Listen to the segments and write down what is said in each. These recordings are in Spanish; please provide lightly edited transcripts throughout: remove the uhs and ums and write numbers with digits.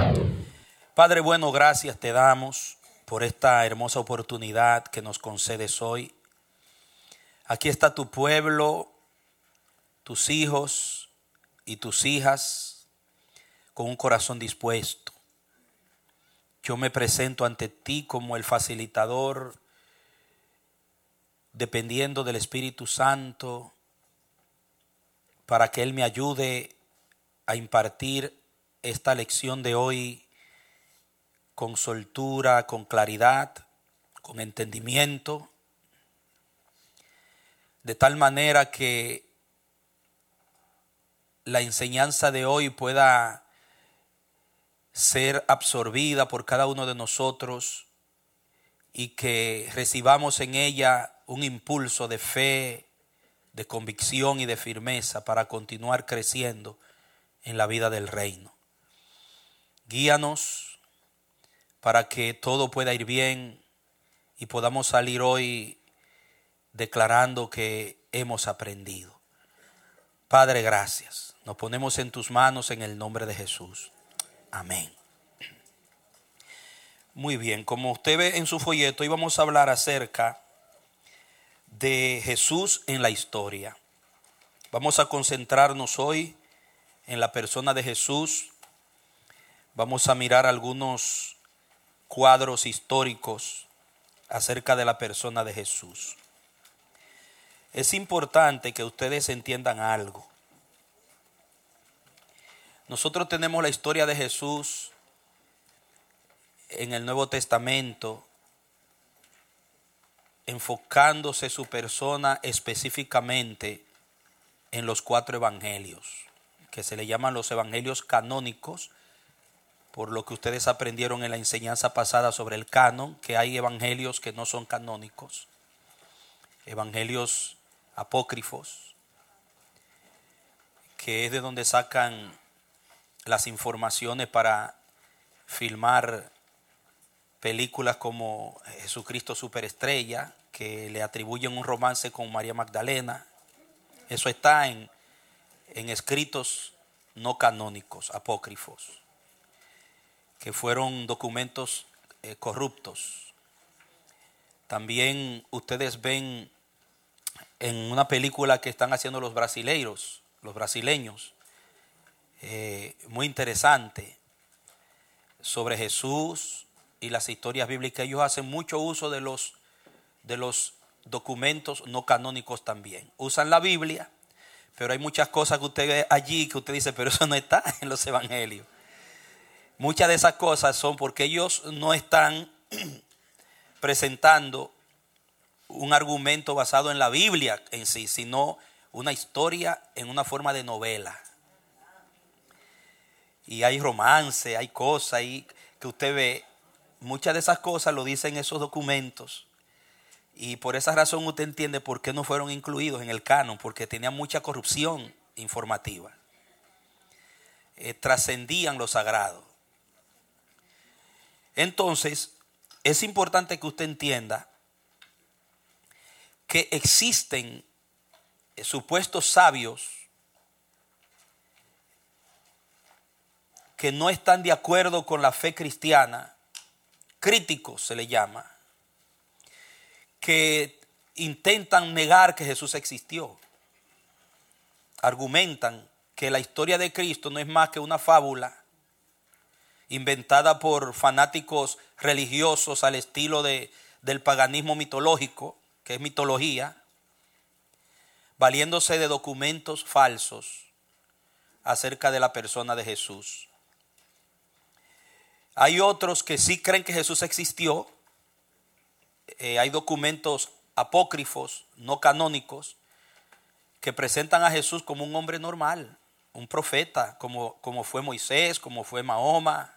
Padre bueno, gracias te damos por esta hermosa oportunidad que nos concedes hoy. Aquí está tu pueblo, tus hijos y tus hijas con un corazón dispuesto. Yo me presento ante ti como el facilitador, dependiendo del Espíritu Santo, para que Él me ayude a impartir esta lección de hoy con soltura, con claridad, con entendimiento, de tal manera que la enseñanza de hoy pueda ser absorbida por cada uno de nosotros y que recibamos en ella un impulso de fe, de convicción y de firmeza para continuar creciendo en la vida del reino. Guíanos para que todo pueda ir bien y podamos salir hoy declarando que hemos aprendido. Padre, gracias. Nos ponemos en tus manos en el nombre de Jesús. Amén. Muy bien, como usted ve en su folleto, hoy vamos a hablar acerca de Jesús en la historia. Vamos a concentrarnos hoy en la persona de Jesús. Vamos a mirar algunos cuadros históricos acerca de la persona de Jesús. Es importante que ustedes entiendan algo. Nosotros tenemos la historia de Jesús en el Nuevo Testamento, enfocándose su persona específicamente en los 4 evangelios, que se le llaman los evangelios canónicos, por lo que ustedes aprendieron en la enseñanza pasada sobre el canon, que hay evangelios que no son canónicos, evangelios apócrifos, que es de donde sacan las informaciones para filmar películas como Jesucristo Superestrella, que le atribuyen un romance con María Magdalena. Eso está en escritos no canónicos, apócrifos, que fueron documentos corruptos. También ustedes ven en una película que están haciendo los brasileños, muy interesante, sobre Jesús y las historias bíblicas. Ellos hacen mucho uso de los documentos no canónicos también. Usan la Biblia, pero hay muchas cosas que usted ve allí que usted dice, pero eso no está en los evangelios. Muchas de esas cosas son porque ellos no están presentando un argumento basado en la Biblia en sí, sino una historia en una forma de novela. Y hay romance, hay cosas ahí que usted ve. Muchas de esas cosas lo dicen esos documentos. Y por esa razón usted entiende por qué no fueron incluidos en el canon, porque tenían mucha corrupción informativa. Trascendían lo sagrado. Entonces, es importante que usted entienda que existen supuestos sabios que no están de acuerdo con la fe cristiana, críticos se le llama, que intentan negar que Jesús existió. Argumentan que la historia de Cristo no es más que una fábula inventada por fanáticos religiosos al estilo del paganismo mitológico, que es mitología, valiéndose de documentos falsos acerca de la persona de Jesús. Hay otros que sí creen que Jesús existió. Hay documentos apócrifos, no canónicos, que presentan a Jesús como un hombre normal, un profeta, como fue Moisés, como fue Mahoma.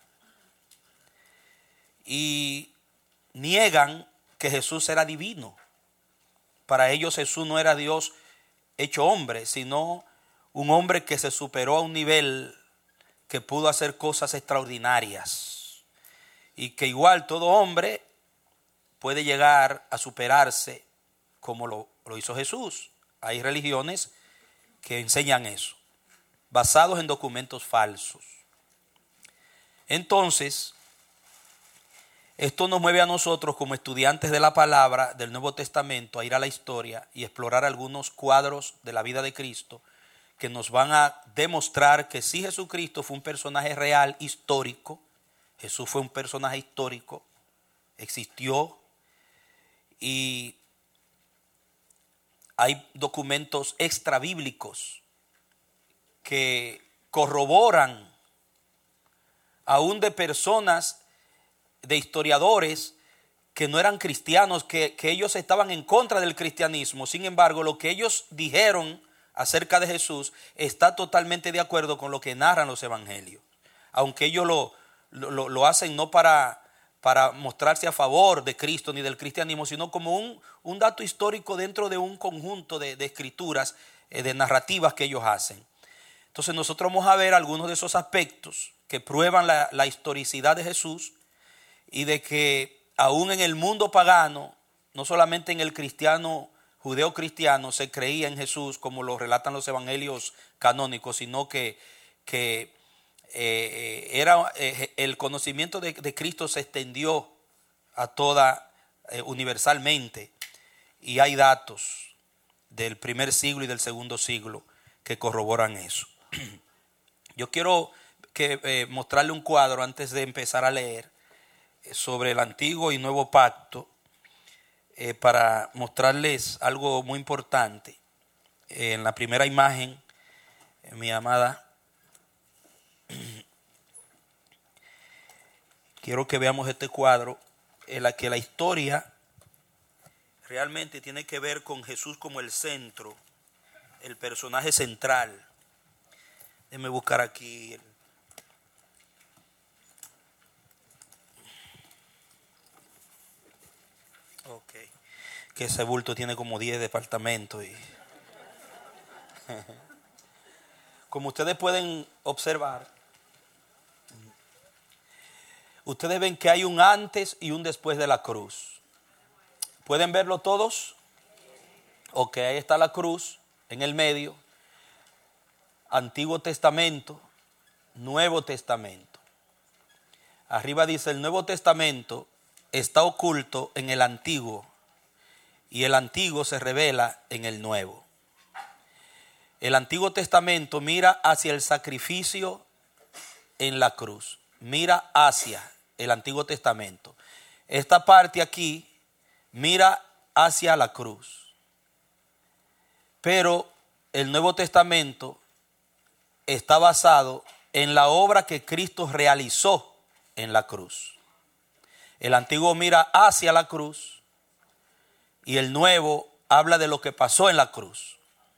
Y niegan que Jesús era divino. Para ellos Jesús no era Dios hecho hombre, sino un hombre que se superó a un nivel que pudo hacer cosas extraordinarias. Y que igual todo hombre puede llegar a superarse como lo hizo Jesús. Hay religiones que enseñan eso, basados en documentos falsos. Entonces, esto nos mueve a nosotros como estudiantes de la palabra del Nuevo Testamento a ir a la historia y explorar algunos cuadros de la vida de Cristo que nos van a demostrar que sí, Jesucristo fue un personaje real, histórico. Jesús fue un personaje histórico, existió, y hay documentos extrabíblicos que corroboran, aún de personas, de historiadores que no eran cristianos, que ellos estaban en contra del cristianismo. Sin embargo, lo que ellos dijeron acerca de Jesús está totalmente de acuerdo con lo que narran los evangelios, aunque ellos lo hacen no para mostrarse a favor de Cristo ni del cristianismo, sino como un dato histórico dentro de un conjunto de escrituras, de narrativas que ellos hacen. Entonces nosotros vamos a ver algunos de esos aspectos que prueban la historicidad de Jesús, y de que aún en el mundo pagano, no solamente en el cristiano, judeo-cristiano, se creía en Jesús como lo relatan los evangelios canónicos, sino que el conocimiento de Cristo se extendió a toda, universalmente, y hay datos del primer siglo y del segundo siglo que corroboran eso. Yo quiero mostrarle un cuadro antes de empezar a leer sobre el Antiguo y Nuevo Pacto, para mostrarles algo muy importante. En la primera imagen, mi amada, quiero que veamos este cuadro en la que la historia realmente tiene que ver con Jesús como el centro, el personaje central. Déjenme buscar aquí ok, que ese bulto tiene como 10 departamentos. Y como ustedes pueden observar, ustedes ven que hay un antes y un después de la cruz. ¿Pueden verlo todos? Ok, ahí está la cruz en el medio. Antiguo Testamento, Nuevo Testamento. Arriba dice: el Nuevo Testamento está oculto en el Antiguo, y el Antiguo se revela en el Nuevo. El Antiguo Testamento mira hacia el sacrificio en la cruz. Mira hacia el Antiguo Testamento. Esta parte aquí mira hacia la cruz. Pero el Nuevo Testamento está basado en la obra que Cristo realizó en la cruz. El Antiguo mira hacia la cruz y el Nuevo habla de lo que pasó en la cruz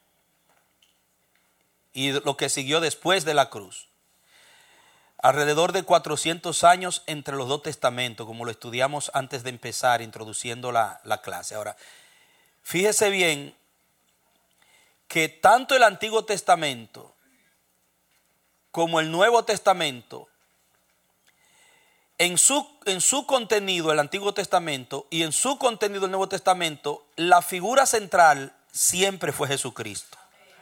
y lo que siguió después de la cruz. Alrededor de 400 años entre los dos testamentos, como lo estudiamos antes de empezar, introduciendo la clase. Ahora, fíjese bien que tanto el Antiguo Testamento como el Nuevo Testamento, en su contenido, el Antiguo Testamento, y en su contenido, el Nuevo Testamento, la figura central siempre fue Jesucristo.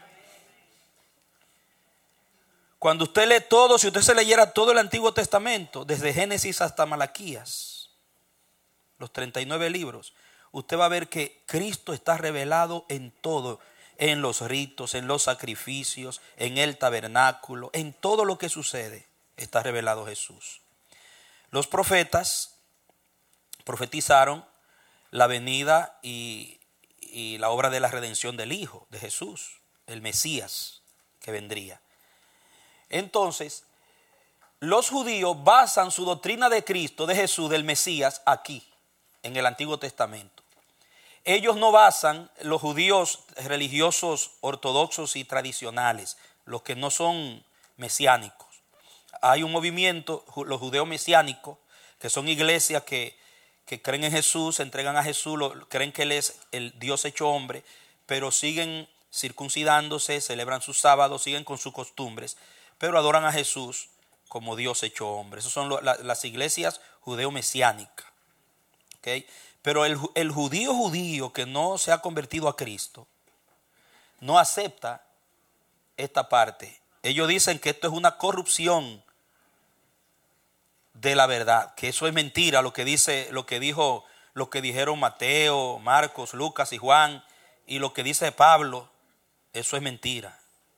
Cuando usted lee todo, si usted se leyera todo el Antiguo Testamento, desde Génesis hasta Malaquías, los 39 libros, usted va a ver que Cristo está revelado en todo, en los ritos, en los sacrificios, en el tabernáculo, en todo lo que sucede, está revelado Jesús. Los profetas profetizaron la venida y la obra de la redención del Hijo de Jesús, el Mesías que vendría. Entonces, los judíos basan su doctrina de Cristo, de Jesús, del Mesías, aquí, en el Antiguo Testamento. Ellos no basan, los judíos religiosos, ortodoxos y tradicionales, los que no son mesiánicos. Hay un movimiento, los judeos mesiánicos, que son iglesias que creen en Jesús, se entregan a Jesús, creen que Él es el Dios hecho hombre, pero siguen circuncidándose, celebran sus sábados, siguen con sus costumbres, pero adoran a Jesús como Dios hecho hombre. Esas son las iglesias judeo-mesiánicas. ¿Okay? Pero el judío que no se ha convertido a Cristo no acepta esta parte. Ellos dicen que esto es una corrupción de la verdad, que eso es mentira, lo que dijeron Mateo, Marcos, Lucas y Juan, y lo que dice Pablo, eso es mentira.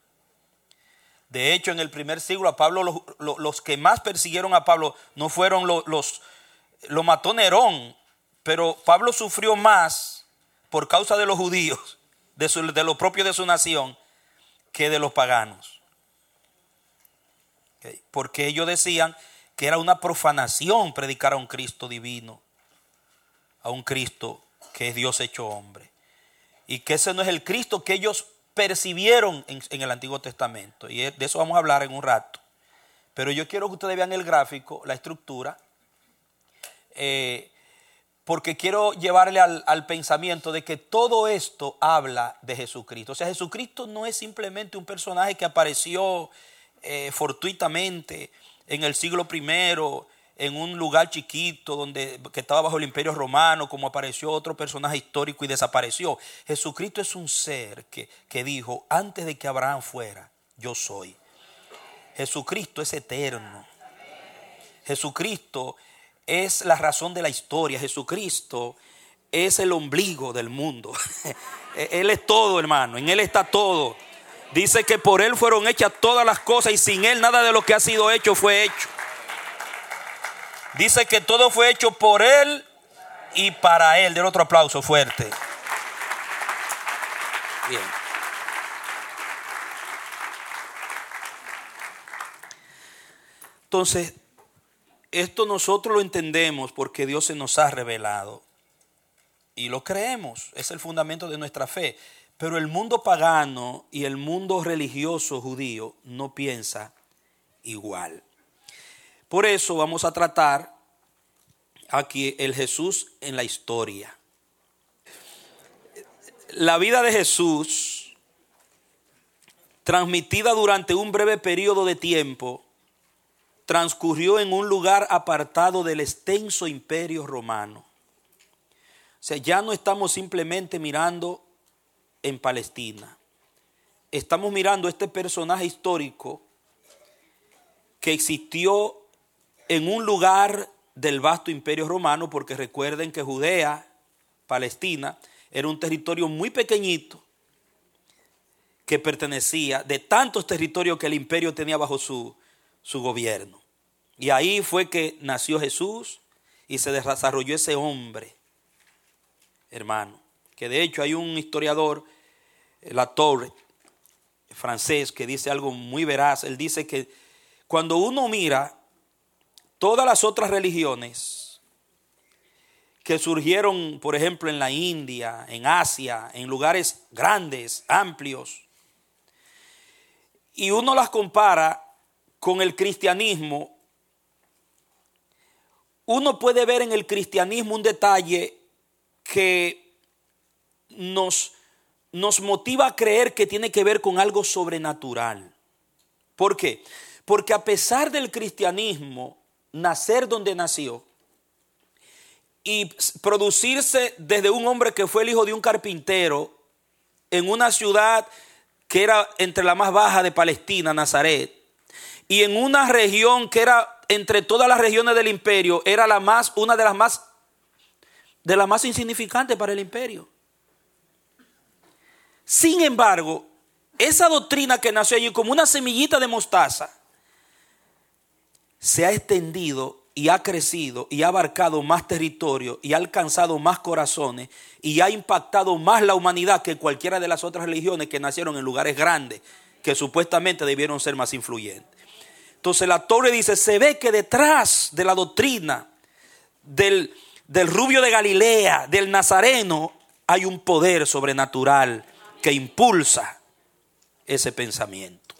De hecho, en el primer siglo a Pablo, los que más persiguieron a Pablo no fueron lo mató Nerón, pero Pablo sufrió más por causa de los judíos, de lo propio de su nación, que de los paganos. ¿Okay? Porque ellos decían que era una profanación predicar a un Cristo divino, a un Cristo que es Dios hecho hombre, y que ese no es el Cristo que ellos percibieron en el Antiguo Testamento, y de eso vamos a hablar en un rato. Pero yo quiero que ustedes vean el gráfico, la estructura, porque quiero llevarle al pensamiento de que todo esto habla de Jesucristo. O sea, Jesucristo no es simplemente un personaje que apareció fortuitamente en el siglo I, en un lugar chiquito que estaba bajo el Imperio Romano, como apareció otro personaje histórico y desapareció. Jesucristo es un ser que dijo, antes de que Abraham fuera, yo soy. Jesucristo es eterno. Jesucristo es la razón de la historia. Jesucristo es el ombligo del mundo. Él es todo, hermano. En Él está todo. Dice que por Él fueron hechas todas las cosas y sin Él nada de lo que ha sido hecho fue hecho. Dice que todo fue hecho por Él y para Él. Den otro aplauso fuerte. Bien. Entonces, esto nosotros lo entendemos porque Dios se nos ha revelado y lo creemos, es el fundamento de nuestra fe. Pero el mundo pagano y el mundo religioso judío no piensa igual. Por eso vamos a tratar aquí el Jesús en la historia. La vida de Jesús, transmitida durante un breve periodo de tiempo, transcurrió en un lugar apartado del extenso imperio romano. O sea, ya no estamos simplemente mirando en Palestina. Estamos mirando este personaje histórico que existió en un lugar del vasto imperio romano, porque recuerden que Judea, Palestina, era un territorio muy pequeñito que pertenecía de tantos territorios que el imperio tenía bajo su gobierno. Y ahí fue que nació Jesús y se desarrolló ese hombre, hermano, que de hecho hay un historiador, Latour, francés, que dice algo muy veraz. Él dice que cuando uno mira todas las otras religiones que surgieron, por ejemplo, en la India, en Asia, en lugares grandes, amplios, y uno las compara con el cristianismo, uno puede ver en el cristianismo un detalle que nos motiva a creer que tiene que ver con algo sobrenatural. ¿Por qué? Porque a pesar del cristianismo nacer donde nació y producirse desde un hombre que fue el hijo de un carpintero en una ciudad que era entre la más baja de Palestina, Nazaret, y en una región que era entre todas las regiones del imperio, era una de las más insignificantes para el imperio. Sin embargo, esa doctrina que nació allí como una semillita de mostaza se ha extendido y ha crecido y ha abarcado más territorio y ha alcanzado más corazones y ha impactado más la humanidad que cualquiera de las otras religiones que nacieron en lugares grandes que supuestamente debieron ser más influyentes. Entonces la Torre dice, se ve que detrás de la doctrina del rubio de Galilea, del nazareno, hay un poder sobrenatural que impulsa ese pensamiento.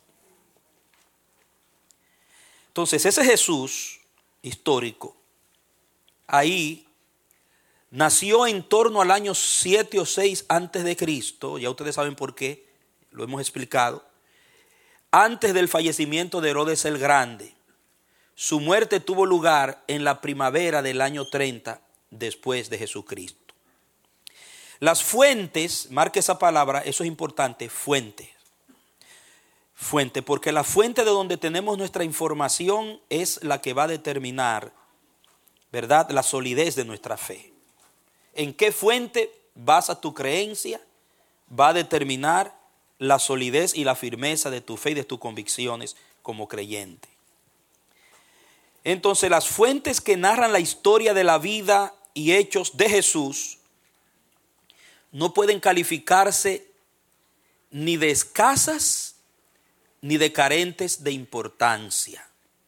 Entonces ese Jesús histórico, ahí nació en torno al año 7 o 6 antes de Cristo, ya ustedes saben por qué, lo hemos explicado, antes del fallecimiento de Herodes el Grande. Su muerte tuvo lugar en la primavera del año 30 después de Jesucristo. Las fuentes, marque esa palabra, eso es importante, fuentes. fuente, porque la fuente de donde tenemos nuestra información es la que va a determinar, ¿verdad?, la solidez de nuestra fe. ¿En qué fuente basa tu creencia? Va a determinar la solidez y la firmeza de tu fe y de tus convicciones como creyente. Entonces, las fuentes que narran la historia de la vida y hechos de Jesús no pueden calificarse ni de escasas ni de carentes de importancia.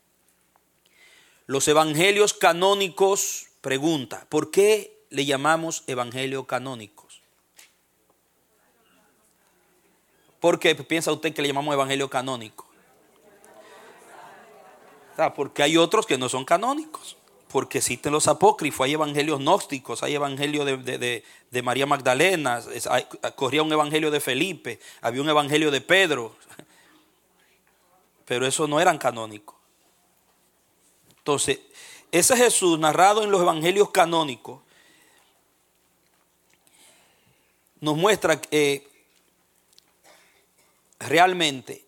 Los evangelios canónicos, pregunta, ¿por qué le llamamos evangelios canónicos? ¿Por qué piensa usted que le llamamos evangelio canónico? Porque hay otros que no son canónicos. Porque existen los apócrifos, hay evangelios gnósticos, hay evangelio de María Magdalena, corría un evangelio de Felipe, había un evangelio de Pedro. Pero esos no eran canónicos. Entonces, ese Jesús narrado en los evangelios canónicos nos muestra que realmente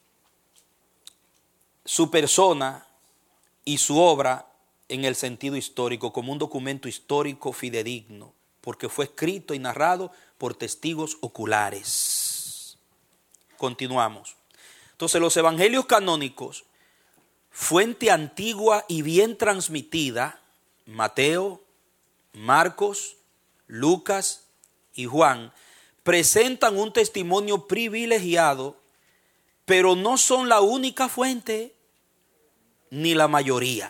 su persona y su obra en el sentido histórico, como un documento histórico fidedigno, porque fue escrito y narrado por testigos oculares. Continuamos. Entonces, los evangelios canónicos, fuente antigua y bien transmitida, Mateo, Marcos, Lucas y Juan, presentan un testimonio privilegiado, pero no son la única fuente ni la mayoría.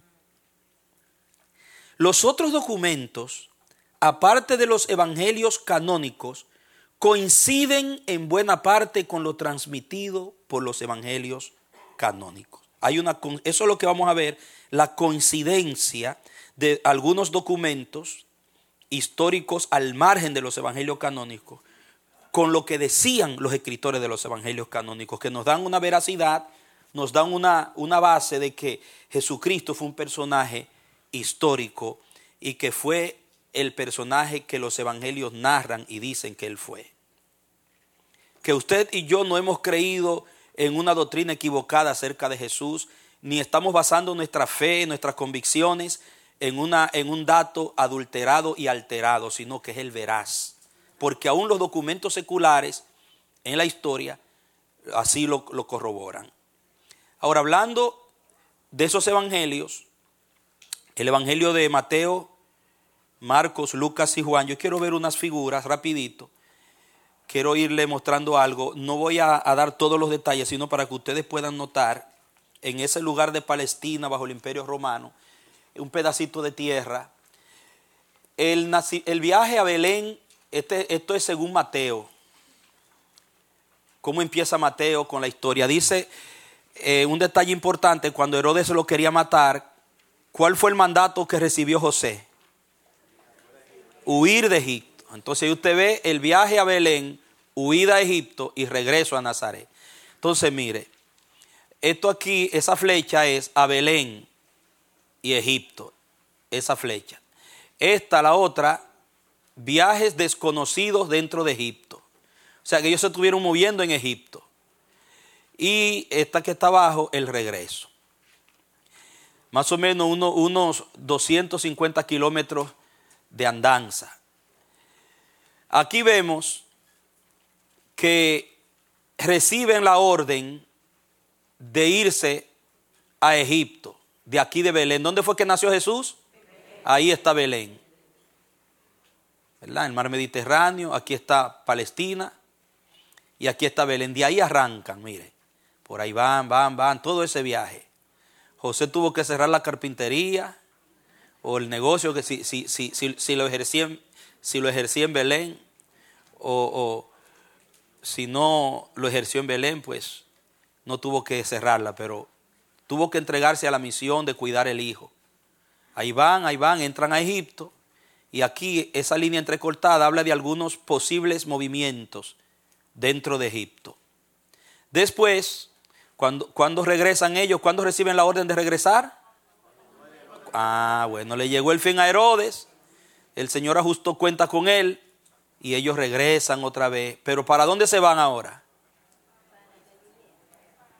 Los otros documentos, aparte de los evangelios canónicos, coinciden en buena parte con lo transmitido por los evangelios canónicos. Eso es lo que vamos a ver, la coincidencia de algunos documentos históricos al margen de los evangelios canónicos con lo que decían los escritores de los evangelios canónicos, que nos dan una veracidad, nos dan una base de que Jesucristo fue un personaje histórico y que fue el personaje que los evangelios narran y dicen que él fue. Que usted y yo no hemos creído en una doctrina equivocada acerca de Jesús, ni estamos basando nuestra fe, nuestras convicciones en un dato adulterado y alterado, sino que es el veraz. Porque aún los documentos seculares en la historia así lo corroboran. Ahora, hablando de esos evangelios, el evangelio de Mateo, Marcos, Lucas y Juan, yo quiero ver unas figuras rapidito. Quiero irle mostrando algo. No voy a dar todos los detalles, sino para que ustedes puedan notar en ese lugar de Palestina bajo el Imperio Romano, un pedacito de tierra. El viaje a Belén, esto es según Mateo. ¿Cómo empieza Mateo con la historia? Dice un detalle importante, cuando Herodes lo quería matar, ¿cuál fue el mandato que recibió José? Huir de Egipto. Entonces usted ve el viaje a Belén, huida a Egipto y regreso a Nazaret. Entonces mire, esto aquí, esa flecha es a Belén y Egipto, esa flecha. Esta, la otra, viajes desconocidos dentro de Egipto. O sea que ellos se estuvieron moviendo en Egipto. Y esta que está abajo, el regreso. Más o menos unos 250 kilómetros de andanza. Aquí vemos que reciben la orden de irse a Egipto, de aquí de Belén. ¿Dónde fue que nació Jesús? Ahí está Belén, ¿verdad? El mar Mediterráneo, aquí está Palestina y aquí está Belén. De ahí arrancan, mire, por ahí van, todo ese viaje. José tuvo que cerrar la carpintería o el negocio que si lo ejercía en Belén, o si no lo ejerció en Belén, pues no tuvo que cerrarla, pero tuvo que entregarse a la misión de cuidar el hijo. Ahí van, entran a Egipto, y aquí esa línea entrecortada habla de algunos posibles movimientos dentro de Egipto. Después, cuando regresan ellos, ¿cuándo reciben la orden de regresar? Bueno, le llegó el fin a Herodes, el Señor ajustó cuenta con él, y ellos regresan otra vez. Pero ¿para dónde se van ahora?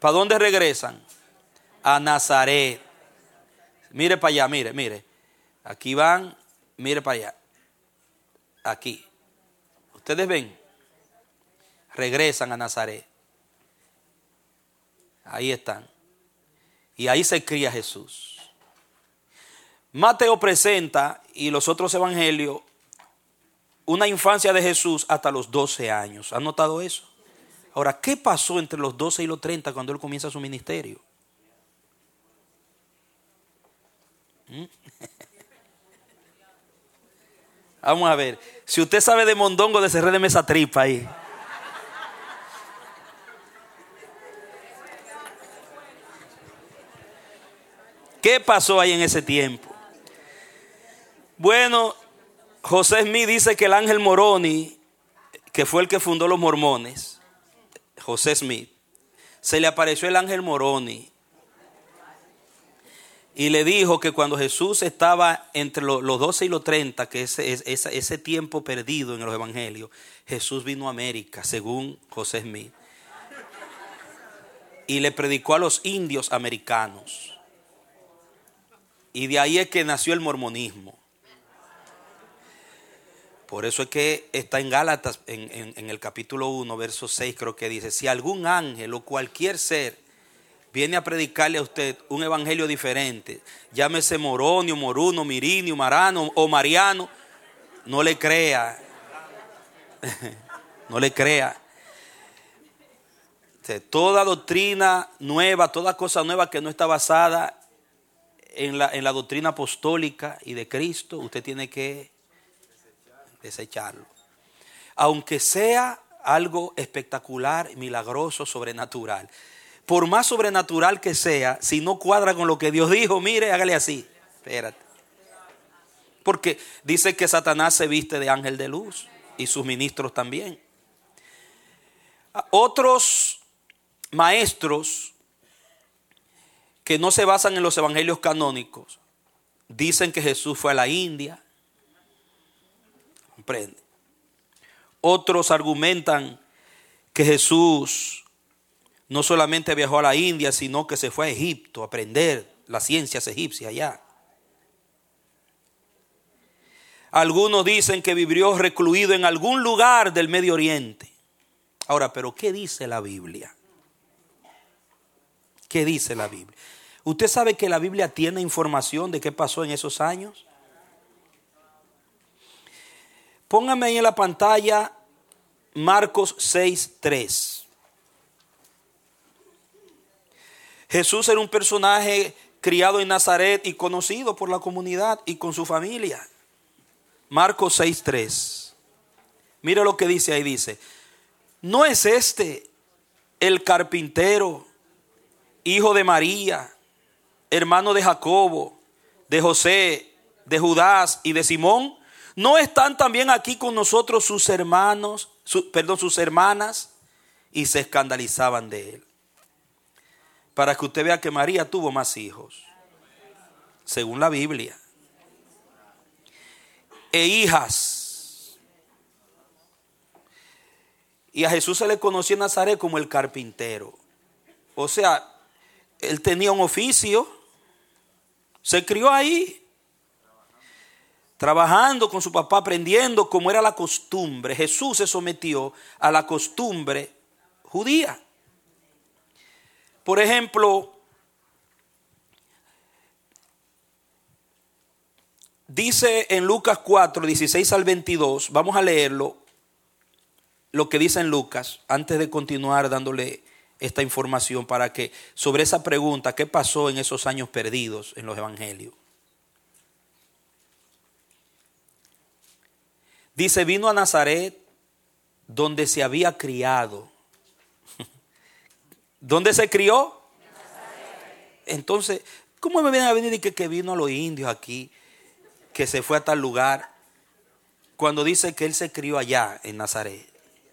¿Para dónde regresan? A Nazaret. Mire para allá, mire. Aquí van, mire para allá. Aquí. ¿Ustedes ven? Regresan a Nazaret. Ahí están. Y ahí se cría Jesús. Mateo presenta, y los otros evangelios, una infancia de Jesús hasta los 12 años. ¿Han notado eso? Ahora, ¿qué pasó entre los 12 y los 30 cuando él comienza su ministerio? Vamos a ver. Si usted sabe de mondongo, desenrédeme esa tripa ahí. ¿Qué pasó ahí en ese tiempo? Bueno, José Smith dice que el ángel Moroni, que fue el que fundó los mormones, José Smith, se le apareció el ángel Moroni y le dijo que cuando Jesús estaba entre los 12 y los 30, que ese tiempo perdido en los evangelios, Jesús vino a América, según José Smith, y le predicó a los indios americanos. Y de ahí es que nació el mormonismo. Por eso es que está en Gálatas, en el capítulo 1, verso 6, creo que dice: si algún ángel o cualquier ser viene a predicarle a usted un evangelio diferente, llámese moronio, moruno, mirinio, marano o mariano, no le crea. No le crea. Toda doctrina nueva, toda cosa nueva que no está basada en la doctrina apostólica y de Cristo, usted tiene que desecharlo. Aunque sea algo espectacular, milagroso, sobrenatural. Por más sobrenatural que sea, si no cuadra con lo que Dios dijo, mire, hágale así. Espérate. Porque dice que Satanás se viste de ángel de luz y sus ministros también. Otros maestros que no se basan en los evangelios canónicos dicen que Jesús fue a la India. ¿Comprende? Otros argumentan que Jesús no solamente viajó a la India, sino que se fue a Egipto a aprender las ciencias egipcias allá. Algunos dicen que vivió recluido en algún lugar del Medio Oriente. Ahora, ¿pero qué dice la Biblia? ¿Qué dice la Biblia? ¿Usted sabe que la Biblia tiene información de qué pasó en esos años? Póngame ahí en la pantalla Marcos 6:3. Jesús era un personaje criado en Nazaret y conocido por la comunidad y con su familia. Marcos 6:3. Mira lo que dice ahí, dice: ¿no es este el carpintero, hijo de María, hermano de Jacobo, de José, de Judas y de Simón? ¿No están también aquí con nosotros sus hermanas? Y se escandalizaban de él. Para que usted vea que María tuvo más hijos, según la Biblia, e hijas. Y a Jesús se le conoció en Nazaret como el carpintero. O sea, él tenía un oficio, se crió ahí, trabajando con su papá, aprendiendo cómo era la costumbre. Jesús se sometió a la costumbre judía. Por ejemplo, dice en Lucas 4, 16 al 22, vamos a leerlo, lo que dice en Lucas, antes de continuar dándole esta información para que, sobre esa pregunta, ¿qué pasó en esos años perdidos en los evangelios? Dice: vino a Nazaret, donde se había criado. ¿Dónde se crió? Entonces, ¿cómo me vienen a venir y que vino a los indios aquí, que se fue a tal lugar, cuando dice que él se crió allá en Nazaret?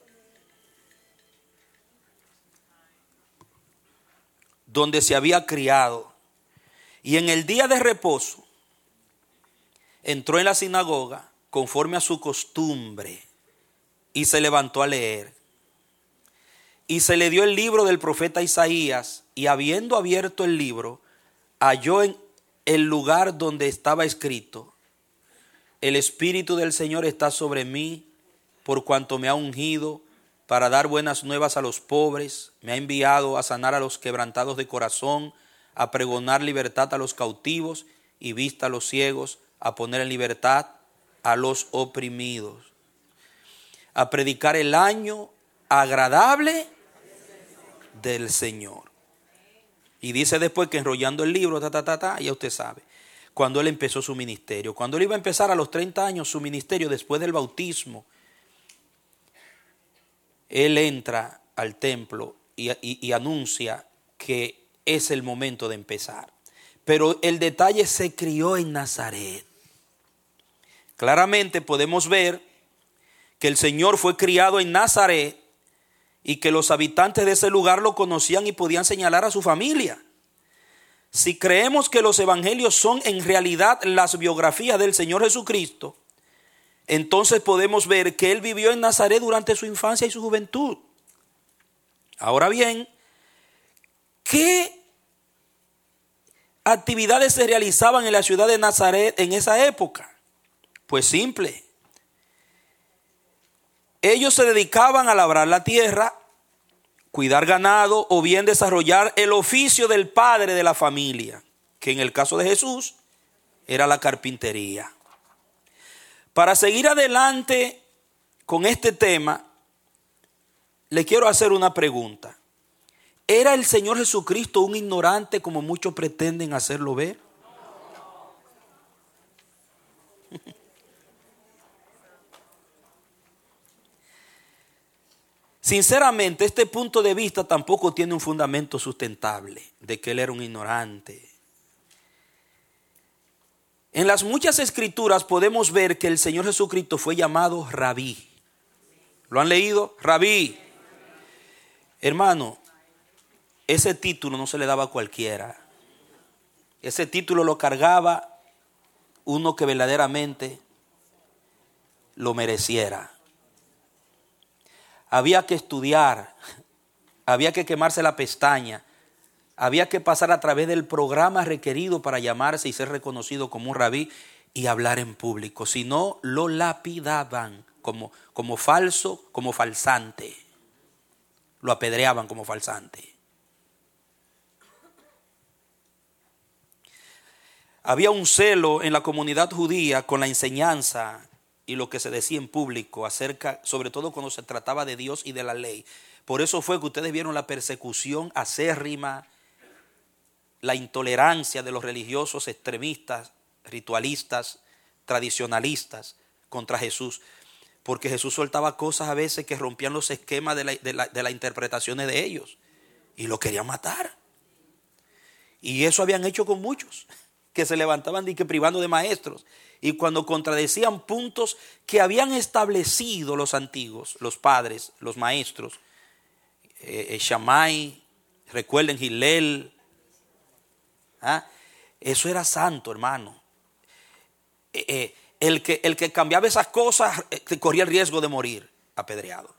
Donde se había criado. Y en el día de reposo entró en la sinagoga conforme a su costumbre y se levantó a leer. Y se le dio el libro del profeta Isaías, y habiendo abierto el libro, halló en el lugar donde estaba escrito: el Espíritu del Señor está sobre mí, por cuanto me ha ungido para dar buenas nuevas a los pobres, me ha enviado a sanar a los quebrantados de corazón, a pregonar libertad a los cautivos y vista a los ciegos, a poner en libertad a los oprimidos, a predicar el año agradable del Señor. Y dice después que enrollando el libro, ya usted sabe, cuando él empezó su ministerio, cuando él iba a empezar a los 30 años su ministerio después del bautismo, él entra al templo y anuncia que es el momento de empezar. Pero el detalle: se crió en Nazaret. Claramente podemos ver que el Señor fue criado en Nazaret y que los habitantes de ese lugar lo conocían y podían señalar a su familia. Si creemos que los evangelios son en realidad las biografías del Señor Jesucristo, entonces podemos ver que Él vivió en Nazaret durante su infancia y su juventud. Ahora bien, ¿qué actividades se realizaban en la ciudad de Nazaret en esa época? Pues simple. Ellos se dedicaban a labrar la tierra, cuidar ganado o bien desarrollar el oficio del padre de la familia, que en el caso de Jesús era la carpintería. Para seguir adelante con este tema, le quiero hacer una pregunta. ¿Era el Señor Jesucristo un ignorante como muchos pretenden hacerlo ver? Sinceramente, este punto de vista tampoco tiene un fundamento sustentable de que él era un ignorante. En las muchas escrituras podemos ver que el Señor Jesucristo fue llamado Rabí. ¿Lo han leído? Rabí. Hermano, ese título no se le daba a cualquiera. Ese título lo cargaba uno que verdaderamente lo mereciera. Había que estudiar, había que quemarse la pestaña, había que pasar a través del programa requerido para llamarse y ser reconocido como un rabí y hablar en público. Si no, lo lapidaban como falso, como falsante. Lo apedreaban como falsante. Había un celo en la comunidad judía con la enseñanza y lo que se decía en público acerca, sobre todo cuando se trataba de Dios y de la ley. Por eso fue que ustedes vieron la persecución acérrima, la intolerancia de los religiosos extremistas, ritualistas, tradicionalistas contra Jesús. Porque Jesús soltaba cosas a veces que rompían los esquemas de las interpretaciones de ellos. Y lo querían matar. Y eso habían hecho con muchos, que se levantaban privando de maestros. Y cuando contradecían puntos que habían establecido los antiguos, los padres, los maestros, Shammai, recuerden Hillel, eso era santo, hermano. El que cambiaba esas cosas corría el riesgo de morir apedreado.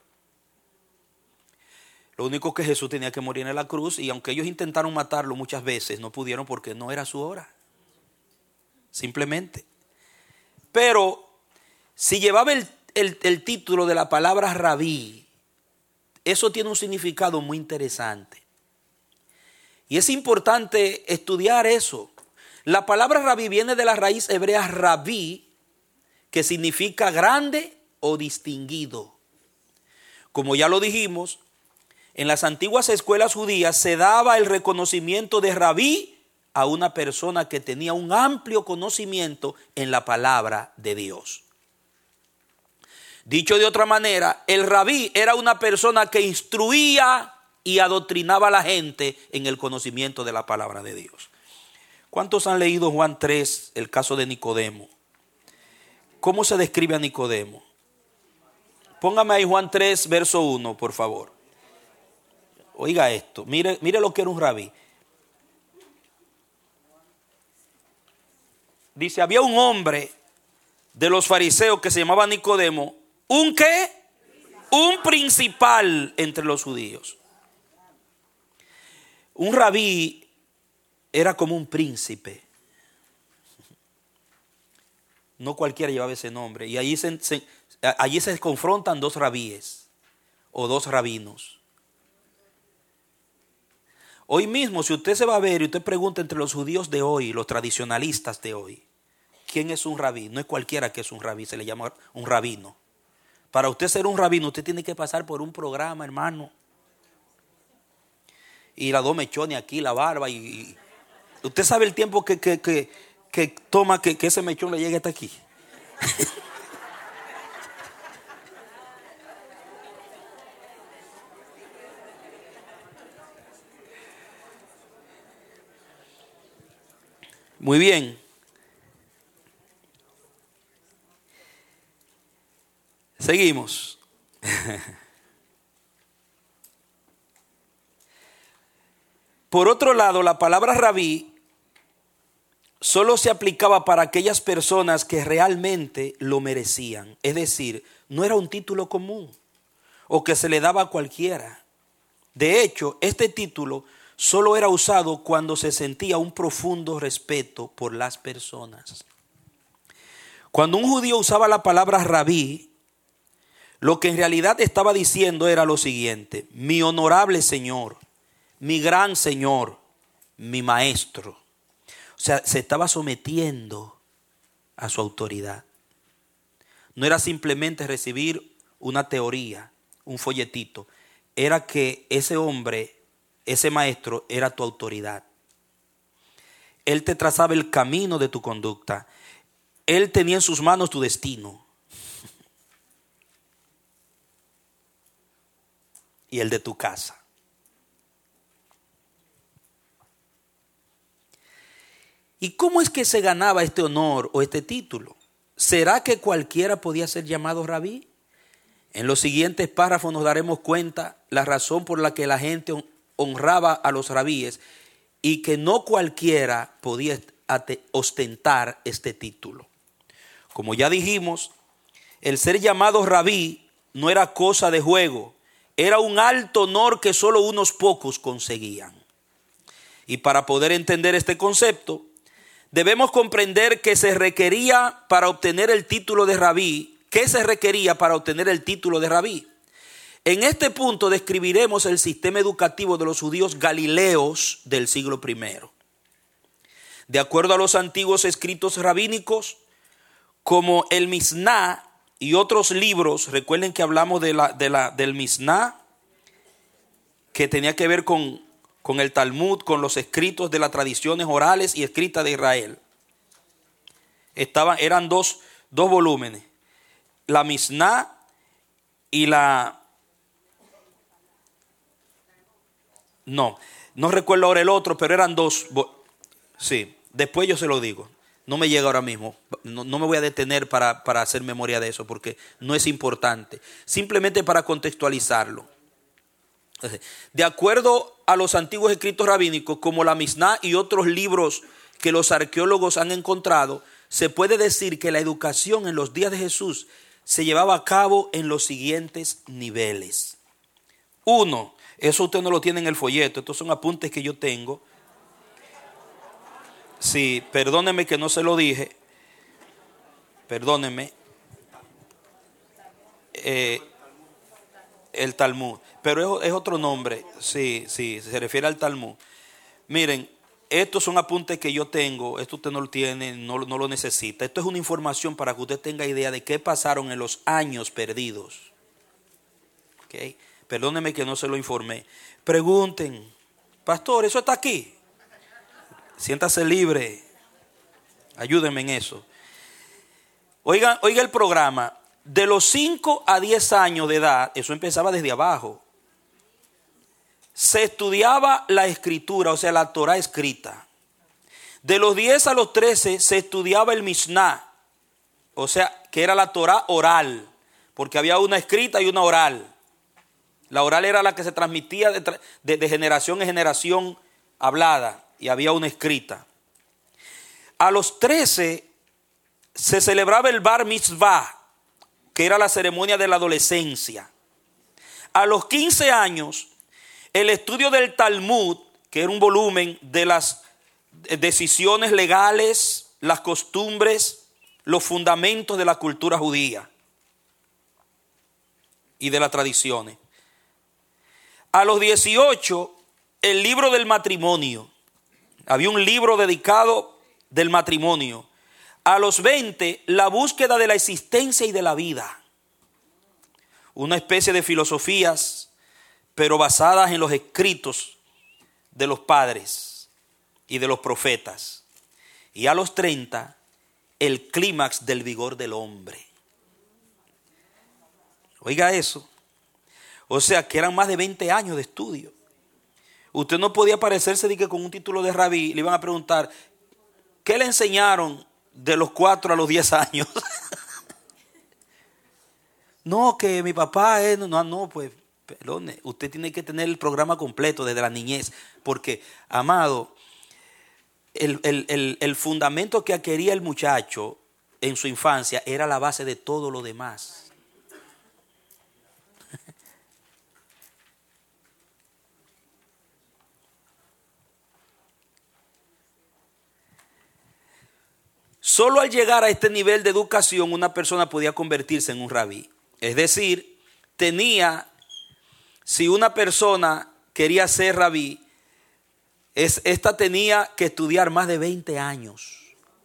Lo único que Jesús tenía que morir en la cruz, y aunque ellos intentaron matarlo muchas veces, no pudieron porque no era su hora. Simplemente. Pero si llevaba el título de la palabra rabí, eso tiene un significado muy interesante. Y es importante estudiar eso. La palabra rabí viene de la raíz hebrea rabí, que significa grande o distinguido. Como ya lo dijimos, en las antiguas escuelas judías se daba el reconocimiento de rabí a una persona que tenía un amplio conocimiento en la palabra de Dios. Dicho de otra manera, el rabí era una persona que instruía y adoctrinaba a la gente en el conocimiento de la palabra de Dios. ¿Cuántos han leído Juan 3, el caso de Nicodemo? ¿Cómo se describe a Nicodemo? Póngame ahí Juan 3, verso 1, por favor. Oiga esto, mire lo que era un rabí. Dice, había un hombre de los fariseos que se llamaba Nicodemo. ¿Un qué? Un principal entre los judíos. Un rabí era como un príncipe. No cualquiera llevaba ese nombre. Y allí se confrontan dos rabíes o dos rabinos. Hoy mismo, si usted se va a ver y usted pregunta entre los judíos de hoy, los tradicionalistas de hoy, ¿quién es un rabí? No es cualquiera que es un rabí, se le llama un rabino. Para usted ser un rabino, usted tiene que pasar por un programa, hermano. Y las dos mechones aquí, la barba. Y usted sabe el tiempo que toma que ese mechón le llegue hasta aquí. Muy bien. Seguimos. Por otro lado, la palabra rabí solo se aplicaba para aquellas personas que realmente lo merecían. Es decir, no era un título común o que se le daba a cualquiera. De hecho, este título solo era usado cuando se sentía un profundo respeto por las personas. Cuando un judío usaba la palabra rabí, lo que en realidad estaba diciendo era lo siguiente: mi honorable Señor, mi gran Señor, mi maestro. O sea, se estaba sometiendo a su autoridad. No era simplemente recibir una teoría, un folletito. Era que ese hombre, ese maestro, era tu autoridad. Él te trazaba el camino de tu conducta. Él tenía en sus manos tu destino. Y el de tu casa. ¿Y cómo es que se ganaba este honor o este título? ¿Será que cualquiera podía ser llamado rabí? En los siguientes párrafos nos daremos cuenta la razón por la que la gente honraba a los rabíes y que no cualquiera podía ostentar este título. Como ya dijimos, el ser llamado rabí no era cosa de juego, era un alto honor que solo unos pocos conseguían. Y para poder entender este concepto, debemos comprender que se requería para obtener el título de rabí. ¿Qué se requería para obtener el título de rabí? En este punto describiremos el sistema educativo de los judíos galileos del siglo I. De acuerdo a los antiguos escritos rabínicos, como el Misná y otros libros, recuerden que hablamos del Misná, que tenía que ver con el Talmud, con los escritos de las tradiciones orales y escritas de Israel. Eran dos volúmenes, la Misná y no recuerdo ahora el otro, pero eran dos. Sí, después yo se lo digo. No me llega ahora mismo. No me voy a detener para hacer memoria de eso porque no es importante. Simplemente para contextualizarlo. De acuerdo a los antiguos escritos rabínicos, como la Misná y otros libros que los arqueólogos han encontrado, se puede decir que la educación en los días de Jesús se llevaba a cabo en los siguientes niveles. 1, eso usted no lo tiene en el folleto, estos son apuntes que yo tengo. Sí, perdóneme que no se lo dije. Perdóneme. El Talmud. Pero es otro nombre. Sí, se refiere al Talmud. Miren, estos son apuntes que yo tengo. Esto usted no lo tiene, no lo necesita. Esto es una información para que usted tenga idea de qué pasaron en los años perdidos. ¿Okay? Perdóneme que no se lo informé. Pregunten, pastor, ¿eso está aquí? Siéntase libre. Ayúdenme en eso. Oiga el programa. De los 5 a 10 años de edad, eso empezaba desde abajo, se estudiaba la escritura, o sea, la Torah escrita. De los 10 a los 13 se estudiaba el Misná, o sea, que era la Torah oral, porque había una escrita y una oral. La oral era la que se transmitía de generación en generación hablada, y había una escrita. A los 13 se celebraba el Bar Mitzvah, que era la ceremonia de la adolescencia. A los 15 años, el estudio del Talmud que era un volumen de las decisiones legales, las costumbres, los fundamentos de la cultura judía y de las tradiciones. A los 18, el libro del matrimonio. Había un libro dedicado del matrimonio. A los 20, la búsqueda de la existencia y de la vida. Una especie de filosofías, pero basadas en los escritos de los padres y de los profetas. Y a los 30, el clímax del vigor del hombre. Oiga eso. O sea, que eran más de 20 años de estudio. Usted no podía parecerse de que con un título de rabí le iban a preguntar, ¿qué le enseñaron de los 4 a los 10 años? No, que mi papá es, no, pues, perdone, usted tiene que tener el programa completo desde la niñez, porque, amado, el fundamento que adquiría el muchacho en su infancia era la base de todo lo demás. Solo al llegar a este nivel de educación una persona podía convertirse en un rabí. Es decir, si una persona quería ser rabí, esta tenía que estudiar más de 20 años.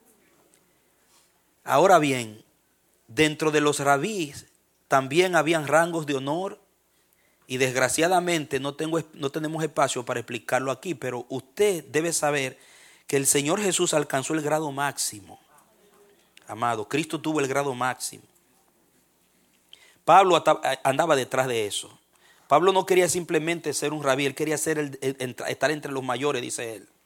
Ahora bien, dentro de los rabíes también habían rangos de honor y desgraciadamente no tenemos espacio para explicarlo aquí, pero usted debe saber que el Señor Jesús alcanzó el grado máximo. Amado, Cristo tuvo el grado máximo. Pablo andaba detrás de eso. Pablo no quería simplemente ser un rabí, él quería estar entre los mayores, dice él.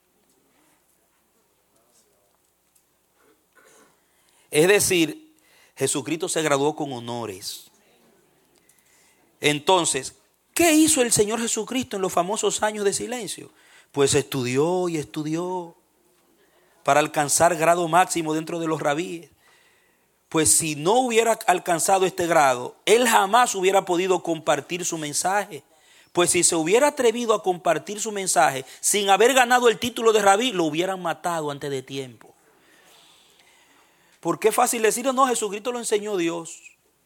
Es decir, Jesucristo se graduó con honores. Entonces, ¿qué hizo el Señor Jesucristo en los famosos años de silencio? Pues estudió y estudió para alcanzar grado máximo dentro de los rabíes. Pues si no hubiera alcanzado este grado, él jamás hubiera podido compartir su mensaje. Pues si se hubiera atrevido a compartir su mensaje sin haber ganado el título de rabí, lo hubieran matado antes de tiempo. Porque es fácil decir, no, Jesucristo lo enseñó Dios.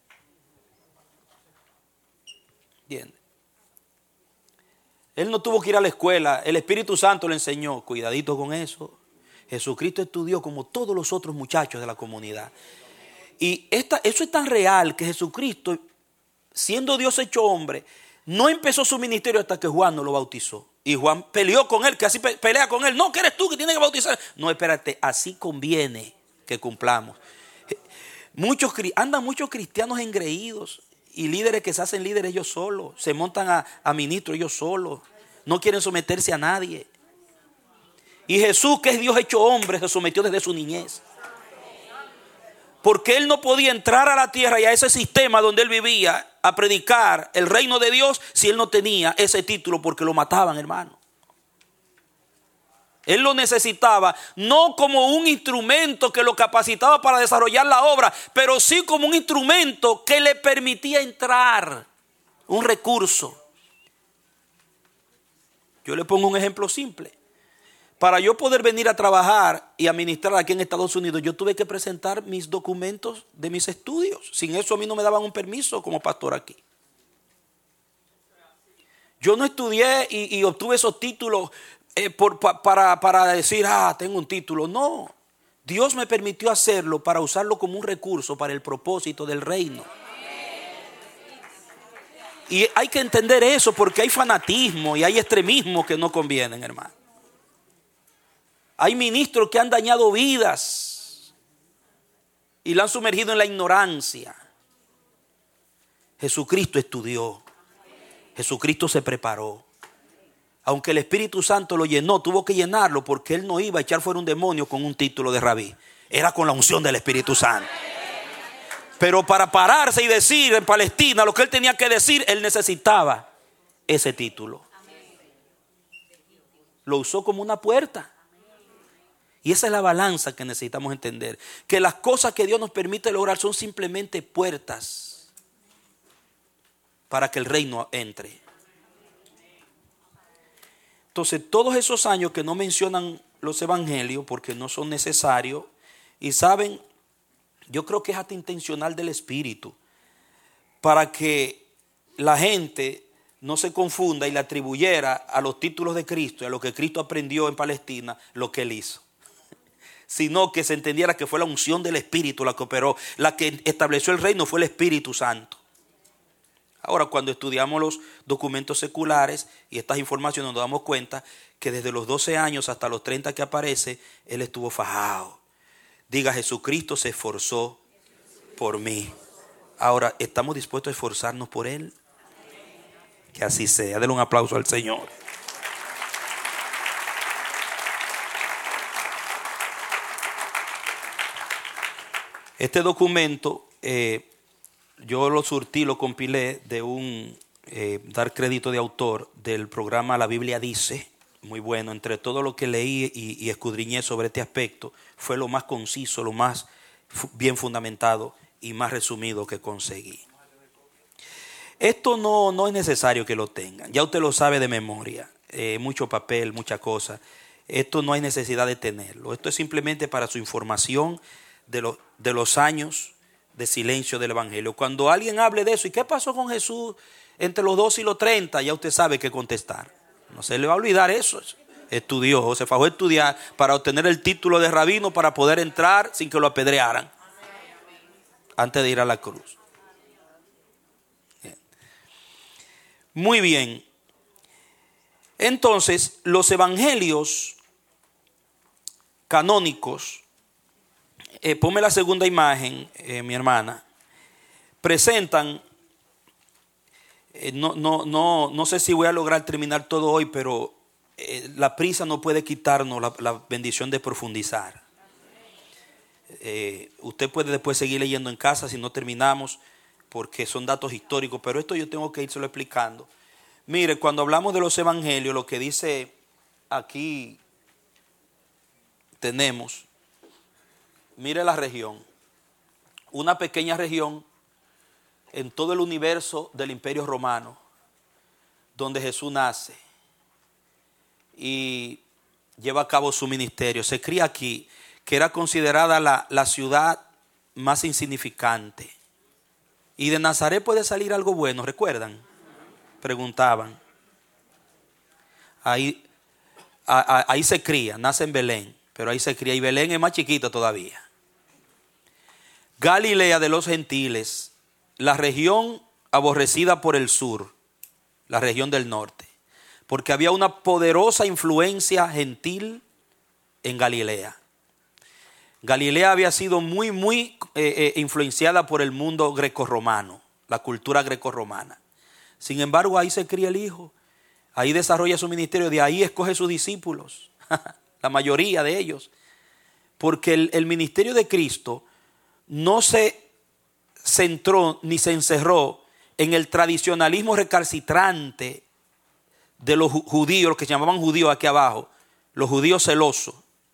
¿Entiendes? Él no tuvo que ir a la escuela, el Espíritu Santo le enseñó. Cuidadito con eso. Jesucristo estudió como todos los otros muchachos de la comunidad. Y eso es tan real que Jesucristo, siendo Dios hecho hombre, no empezó su ministerio hasta que Juan no lo bautizó. Y Juan peleó con él, que así pelea con él. No, que eres tú que tienes que bautizar. No, espérate, así conviene que cumplamos. Andan muchos cristianos engreídos y líderes que se hacen líderes ellos solos. Se montan a ministros ellos solos. No quieren someterse a nadie. Y Jesús, que es Dios hecho hombre, se sometió desde su niñez. Porque él no podía entrar a la tierra y a ese sistema donde él vivía a predicar el reino de Dios si él no tenía ese título, porque lo mataban, hermano. Él lo necesitaba no como un instrumento que lo capacitaba para desarrollar la obra, pero sí como un instrumento que le permitía entrar, un recurso. Yo le pongo un ejemplo simple. Para yo poder venir a trabajar y administrar aquí en Estados Unidos, yo tuve que presentar mis documentos de mis estudios. Sin eso a mí no me daban un permiso como pastor aquí. Yo no estudié y obtuve esos títulos para decir, tengo un título. No, Dios me permitió hacerlo para usarlo como un recurso para el propósito del reino. Y hay que entender eso porque hay fanatismo y hay extremismo que no convienen, hermano. Hay ministros que han dañado vidas y la han sumergido en la ignorancia. Jesucristo estudió. Jesucristo se preparó. Aunque el Espíritu Santo lo llenó, tuvo que llenarlo porque él no iba a echar fuera un demonio con un título de rabí. Era con la unción del Espíritu Santo. Pero para pararse y decir en Palestina lo que él tenía que decir, él necesitaba ese título. Lo usó como una puerta. Y esa es la balanza que necesitamos entender. Que las cosas que Dios nos permite lograr son simplemente puertas para que el reino entre. Entonces, todos esos años que no mencionan los evangelios porque no son necesarios, y saben, yo creo que es hasta intencional del Espíritu, para que la gente no se confunda y le atribuyera a los títulos de Cristo y a lo que Cristo aprendió en Palestina lo que él hizo, sino que se entendiera que fue la unción del Espíritu la que operó, la que estableció el reino fue el Espíritu Santo. Ahora, cuando estudiamos los documentos seculares y estas informaciones nos damos cuenta que desde los 12 años hasta los 30 que aparece, él estuvo fajado. Diga, Jesucristo se esforzó por mí. Ahora, ¿estamos dispuestos a esforzarnos por él? Que así sea. Denle un aplauso al Señor. Este documento yo lo surtí, lo compilé de un dar crédito de autor del programa La Biblia Dice, muy bueno. Entre todo lo que leí y escudriñé sobre este aspecto, fue lo más conciso, lo más bien fundamentado y más resumido que conseguí. Esto no es necesario que lo tengan, ya usted lo sabe de memoria, mucho papel, muchas cosas. Esto no hay necesidad de tenerlo, esto es simplemente para su información de los años de silencio del Evangelio. Cuando alguien hable de eso, ¿y qué pasó con Jesús entre los 12 y los 30? Ya usted sabe qué contestar. No se le va a olvidar eso. Estudió, se fajó a estudiar para obtener el título de rabino para poder entrar sin que lo apedrearan antes de ir a la cruz. Bien. Muy bien. Entonces, los evangelios canónicos, ponme la segunda imagen, mi hermana, presentan, no sé si voy a lograr terminar todo hoy, pero la prisa no puede quitarnos la bendición de profundizar. Usted puede después seguir leyendo en casa si no terminamos, porque son datos históricos, pero esto yo tengo que írselo explicando. Mire, cuando hablamos de los evangelios, lo que dice aquí tenemos, mire la región, una pequeña región en todo el universo del Imperio Romano, donde Jesús nace y lleva a cabo su ministerio. Se cría aquí, que era considerada la ciudad más insignificante. ¿Y de Nazaret puede salir algo bueno? ¿Recuerdan? Preguntaban. Ahí se cría, nace en Belén, pero ahí se cría, y Belén es más chiquita todavía. Galilea de los gentiles, la región aborrecida por el sur, la región del norte, porque había una poderosa influencia gentil en Galilea. Galilea había sido muy influenciada por el mundo grecorromano, la cultura grecorromana. Sin embargo, ahí se cría el Hijo, ahí desarrolla su ministerio, de ahí escoge sus discípulos, la mayoría de ellos, porque el ministerio de Cristo no se centró ni se encerró en el tradicionalismo recalcitrante de los judíos, los que se llamaban judíos aquí abajo, los judíos celosos,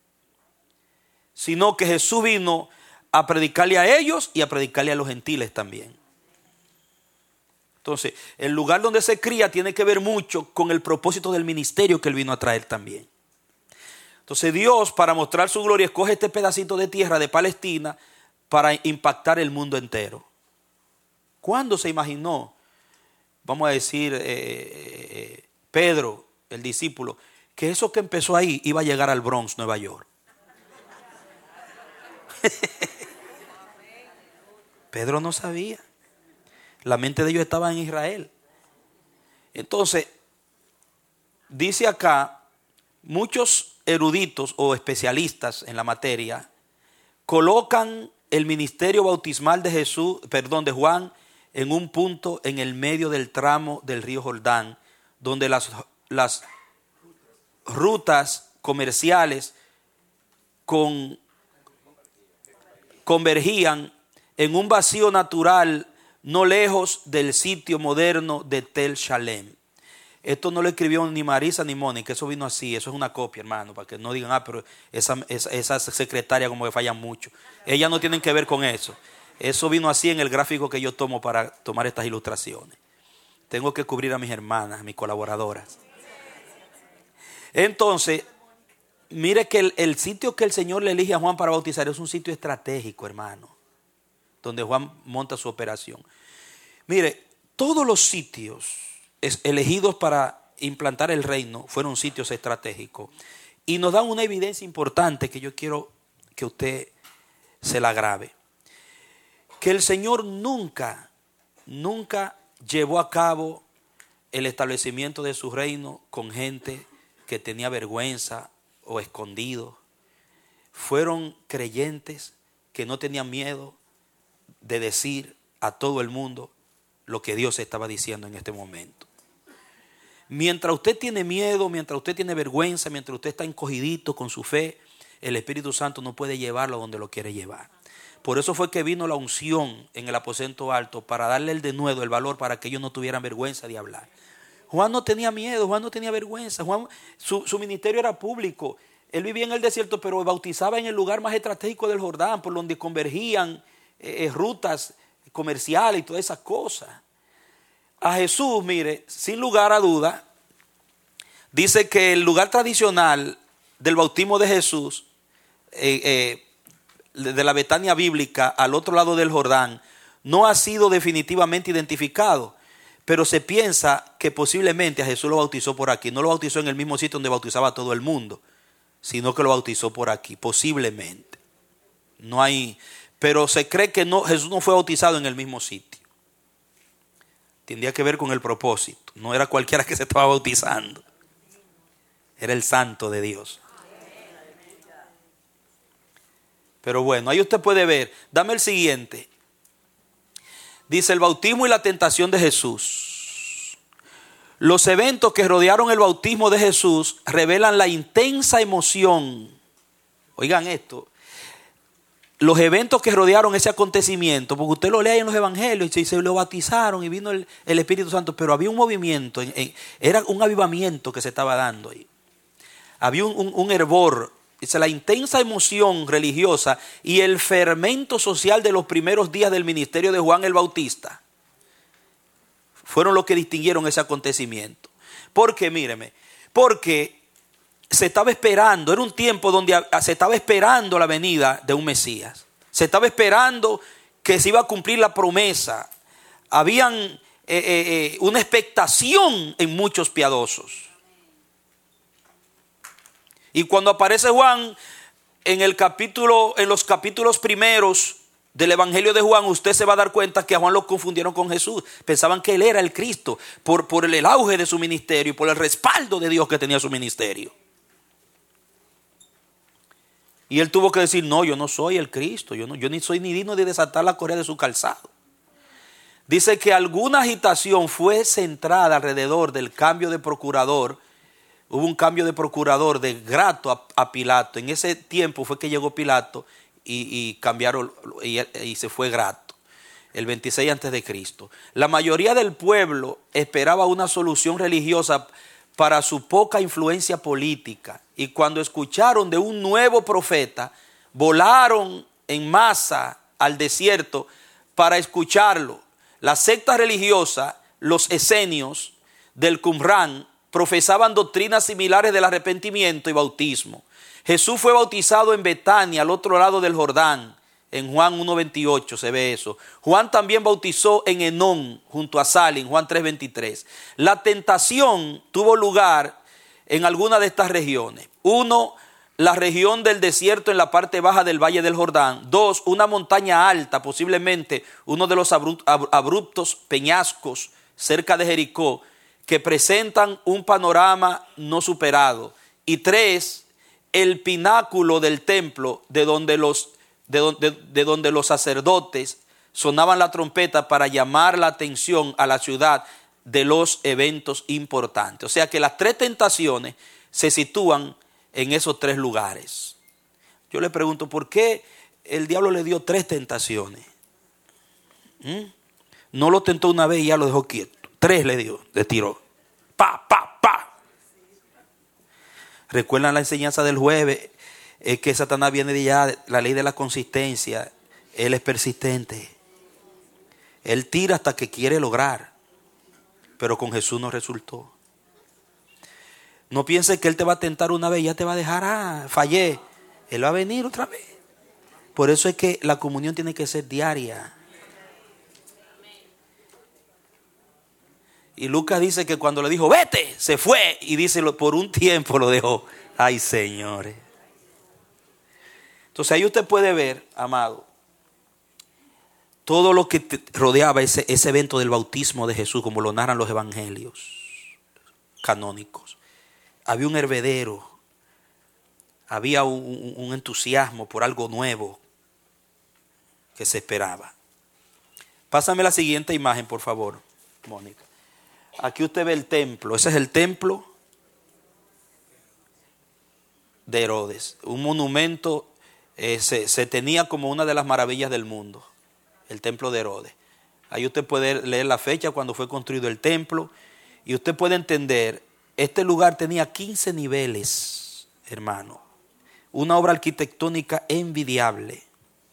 sino que Jesús vino a predicarle a ellos y a predicarle a los gentiles también. Entonces, el lugar donde se cría tiene que ver mucho con el propósito del ministerio que él vino a traer también. Entonces Dios, para mostrar su gloria, escoge este pedacito de tierra de Palestina para impactar el mundo entero. ¿Cuándo se imaginó, vamos a decir, Pedro, el discípulo, que eso que empezó ahí iba a llegar al Bronx, Nueva York? Pedro no sabía. La mente de ellos estaba en Israel. Entonces, dice acá, muchos eruditos o especialistas en la materia colocan el ministerio bautismal de Juan en un punto en el medio del tramo del río Jordán, donde las rutas comerciales convergían en un vacío natural no lejos del sitio moderno de Tel Shalem. Esto no lo escribió ni Marisa ni Mónica, eso vino así, eso es una copia, hermano, para que no digan, pero esa secretaria como que falla mucho. Ellas no tienen que ver con eso. Eso vino así en el gráfico que yo tomo para tomar estas ilustraciones. Tengo que cubrir a mis hermanas, a mis colaboradoras. Entonces, mire que el sitio que el Señor le elige a Juan para bautizar es un sitio estratégico, hermano, donde Juan monta su operación. Mire, todos los sitios elegidos para implantar el reino fueron sitios estratégicos. Y nos dan una evidencia importante que yo quiero que usted se la grabe. Que el Señor nunca llevó a cabo el establecimiento de su reino con gente que tenía vergüenza o escondido. Fueron creyentes que no tenían miedo de decir a todo el mundo lo que Dios estaba diciendo en este momento. Mientras usted tiene miedo, mientras usted tiene vergüenza, mientras usted está encogidito con su fe, el Espíritu Santo no puede llevarlo donde lo quiere llevar. Por eso fue que vino la unción en el aposento alto, para darle el denuedo, el valor, para que ellos no tuvieran vergüenza de hablar. Juan no tenía miedo, Juan no tenía vergüenza. Juan, su ministerio era público. Él vivía en el desierto, pero bautizaba en el lugar más estratégico del Jordán, por donde convergían rutas comerciales y todas esas cosas. A Jesús, mire, sin lugar a duda, dice que el lugar tradicional del bautismo de Jesús, de la Betania bíblica al otro lado del Jordán, no ha sido definitivamente identificado, pero se piensa que posiblemente a Jesús lo bautizó por aquí. No lo bautizó en el mismo sitio donde bautizaba a todo el mundo, sino que lo bautizó por aquí, posiblemente. No hay, pero se cree que no, Jesús no fue bautizado en el mismo sitio. Tendría que ver con el propósito. No era cualquiera que se estaba bautizando. Era el santo de Dios. Pero bueno, ahí usted puede ver. Dame el siguiente. Dice: el bautismo y la tentación de Jesús. Los eventos que rodearon el bautismo de Jesús revelan la intensa emoción. Oigan esto. Los eventos que rodearon ese acontecimiento, porque usted lo lee en los evangelios y se lo bautizaron y vino el Espíritu Santo, pero había un movimiento, era un avivamiento que se estaba dando ahí. Había un hervor. Dice: la intensa emoción religiosa y el fermento social de los primeros días del ministerio de Juan el Bautista fueron los que distinguieron ese acontecimiento. ¿Por qué? Míreme, porque se estaba esperando, era un tiempo donde se estaba esperando la venida de un Mesías. Se estaba esperando que se iba a cumplir la promesa. Habían una expectación en muchos piadosos. Y cuando aparece Juan en los capítulos primeros del Evangelio de Juan, usted se va a dar cuenta que a Juan lo confundieron con Jesús. Pensaban que él era el Cristo por el auge de su ministerio y por el respaldo de Dios que tenía su ministerio. Y él tuvo que decir: no, yo no soy el Cristo, yo ni soy ni digno de desatar la correa de su calzado. Dice que alguna agitación fue centrada alrededor del cambio de procurador. Hubo un cambio de procurador de Grato a Pilato. En ese tiempo fue que llegó Pilato y cambiaron y se fue Grato, el 26 a.C. La mayoría del pueblo esperaba una solución religiosa para su poca influencia política. Y cuando escucharon de un nuevo profeta, volaron en masa al desierto para escucharlo. La secta religiosa, los esenios del Qumrán, profesaban doctrinas similares del arrepentimiento y bautismo. Jesús fue bautizado en Betania, al otro lado del Jordán. En Juan 1:28 se ve eso. Juan también bautizó en Enón, junto a Salim, Juan 3:23. La tentación tuvo lugar en alguna de estas regiones. 1, la región del desierto en la parte baja del Valle del Jordán. 2, una montaña alta, posiblemente uno de los abruptos peñascos cerca de Jericó, que presentan un panorama no superado. Y 3, el pináculo del templo de donde los sacerdotes sonaban la trompeta para llamar la atención a la ciudad de los eventos importantes. O sea que las 3 tentaciones se sitúan en esos 3 lugares. Yo le pregunto, ¿por qué el diablo le dio 3 tentaciones? No lo tentó una vez y ya lo dejó quieto. 3 le tiró. Pa. ¿Recuerdan la enseñanza del jueves? Es que Satanás viene de allá, la ley de la consistencia. Él es persistente. Él tira hasta que quiere lograr. Pero con Jesús no resultó. No pienses que Él te va a tentar una vez y ya te va a dejar, fallé. Él va a venir otra vez. Por eso es que la comunión tiene que ser diaria. Y Lucas dice que cuando le dijo, vete, se fue. Y dice, por un tiempo lo dejó. Ay, señores. Entonces ahí usted puede ver, amado, todo lo que rodeaba ese evento del bautismo de Jesús, como lo narran los evangelios canónicos. Había un hervedero, había un entusiasmo por algo nuevo que se esperaba. Pásame la siguiente imagen, por favor, Mónica. Aquí usted ve el templo. Ese es el templo de Herodes. Un monumento, se tenía como una de las maravillas del mundo. El templo de Herodes. Ahí usted puede leer la fecha cuando fue construido el templo. Y usted puede entender, este lugar tenía 15 niveles, hermano. Una obra arquitectónica envidiable.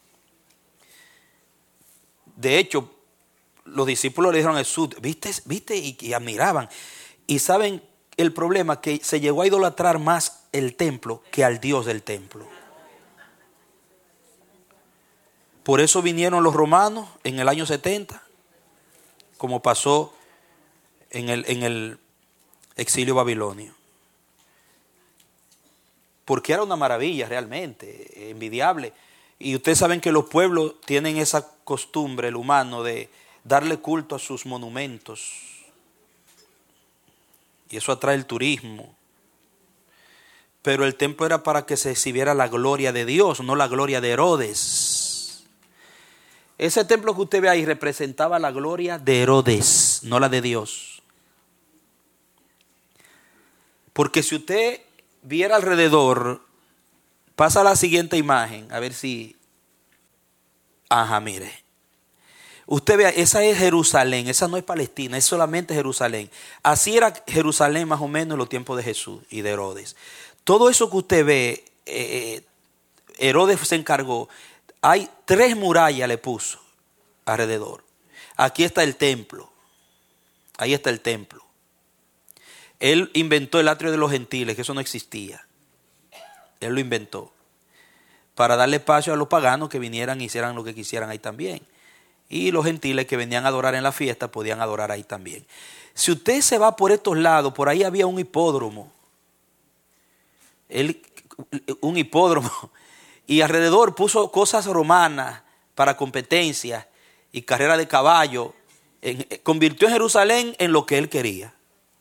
De hecho, los discípulos le dijeron a Jesús, ¿viste? Y admiraban. Y saben el problema, que se llegó a idolatrar más el templo que al Dios del templo. Por eso vinieron los romanos en el año 70, como pasó en el exilio babilonio. Porque era una maravilla realmente, envidiable. Y ustedes saben que los pueblos tienen esa costumbre, el humano, de darle culto a sus monumentos. Y eso atrae el turismo. Pero el templo era para que se exhibiera la gloria de Dios, no la gloria de Herodes. Ese templo que usted ve ahí representaba la gloria de Herodes, no la de Dios. Porque si usted viera alrededor, pasa a la siguiente imagen, a ver si... Ajá, mire. Usted vea, esa es Jerusalén, esa no es Palestina, es solamente Jerusalén. Así era Jerusalén más o menos en los tiempos de Jesús y de Herodes. Todo eso que usted ve, Herodes se encargó. Hay 3 murallas le puso alrededor. Aquí está el templo. Ahí está el templo. Él inventó el atrio de los gentiles, que eso no existía. Él lo inventó. Para darle espacio a los paganos que vinieran y hicieran lo que quisieran ahí también. Y los gentiles que venían a adorar en la fiesta podían adorar ahí también. Si usted se va por estos lados, por ahí había un hipódromo. Un hipódromo. Y alrededor puso cosas romanas para competencias y carrera de caballo. Convirtió a Jerusalén en lo que él quería.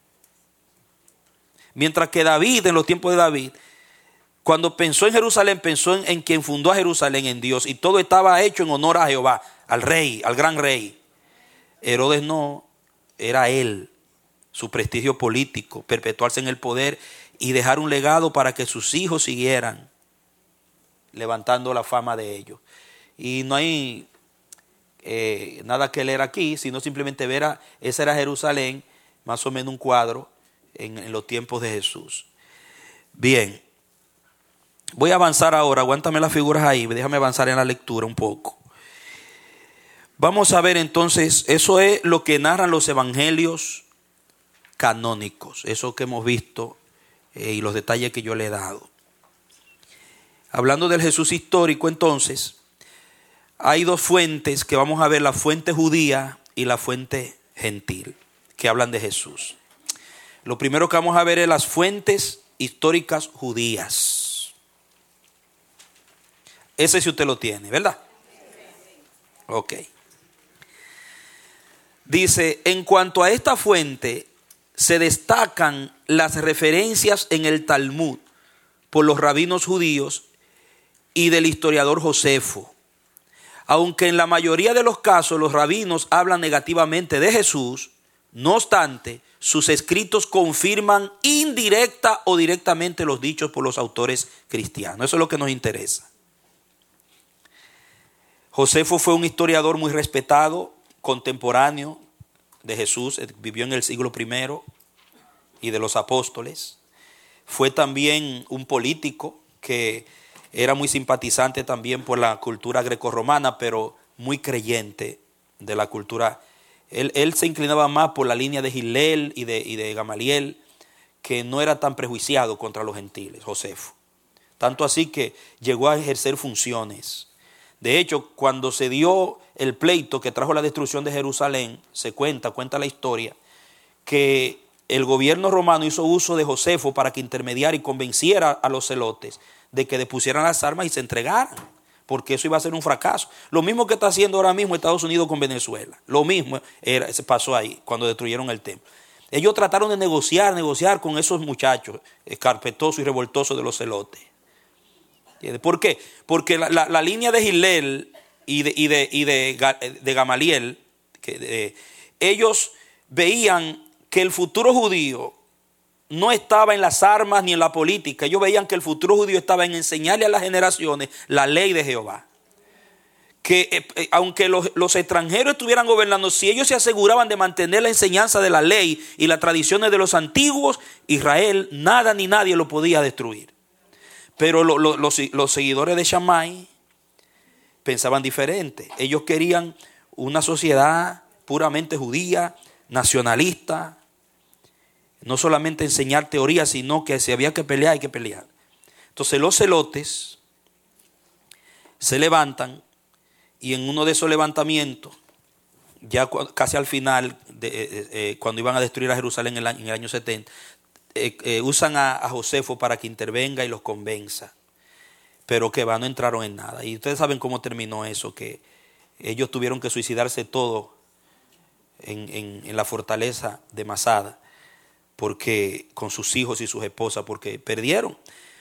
Mientras que David, en los tiempos de David, cuando pensó en Jerusalén, pensó en quien fundó a Jerusalén, en Dios. Y todo estaba hecho en honor a Jehová, al rey, al gran rey. Herodes no, era él, su prestigio político, perpetuarse en el poder y dejar un legado para que sus hijos siguieran levantando la fama de ellos. Y no hay nada que leer aquí, sino simplemente ver, esa era Jerusalén, más o menos un cuadro en los tiempos de Jesús. Bien, voy a avanzar ahora, aguántame las figuras ahí, déjame avanzar en la lectura un poco. Vamos a ver entonces, eso es lo que narran los evangelios canónicos, eso que hemos visto y los detalles que yo le he dado. Hablando del Jesús histórico, entonces, hay 2 fuentes que vamos a ver, la fuente judía y la fuente gentil, que hablan de Jesús. Lo primero que vamos a ver es las fuentes históricas judías. Ese sí usted lo tiene, ¿verdad? Ok. Dice, en cuanto a esta fuente, se destacan las referencias en el Talmud por los rabinos judíos y del historiador Josefo. Aunque en la mayoría de los casos los rabinos hablan negativamente de Jesús, no obstante, sus escritos confirman indirecta o directamente los dichos por los autores cristianos. Eso es lo que nos interesa. Josefo fue un historiador muy respetado, contemporáneo de Jesús, vivió en el siglo I y de los apóstoles. Fue también un político que era muy simpatizante también por la cultura grecorromana, pero muy creyente de la cultura. Él se inclinaba más por la línea de Hillel y de Gamaliel, que no era tan prejuiciado contra los gentiles, Josefo. Tanto así que llegó a ejercer funciones. De hecho, cuando se dio el pleito que trajo la destrucción de Jerusalén, se cuenta la historia, que el gobierno romano hizo uso de Josefo para que intermediara y convenciera a los celotes de que depusieran las armas y se entregaran, porque eso iba a ser un fracaso. Lo mismo que está haciendo ahora mismo Estados Unidos con Venezuela. Lo mismo se pasó ahí cuando destruyeron el templo. Ellos trataron de negociar con esos muchachos escarpetosos y revoltosos de los celotes. ¿Por qué? Porque la línea de Hillel y de Gamaliel, ellos veían que el futuro judío no estaba en las armas ni en la política. Ellos veían que el futuro judío estaba en enseñarle a las generaciones la ley de Jehová. Que aunque los extranjeros estuvieran gobernando, si ellos se aseguraban de mantener la enseñanza de la ley y las tradiciones de los antiguos, Israel, nada ni nadie lo podía destruir. Pero los seguidores de Shammai pensaban diferente. Ellos querían una sociedad puramente judía, nacionalista. No solamente enseñar teoría, sino que si había que pelear, hay que pelear. Entonces los celotes se levantan y en uno de esos levantamientos, ya casi al final, cuando iban a destruir a Jerusalén en el año 70, usan a Josefo para que intervenga y los convenza. Pero que no entraron en nada. Y ustedes saben cómo terminó eso, que ellos tuvieron que suicidarse todos en la fortaleza de Masada, porque con sus hijos y sus esposas, porque perdieron.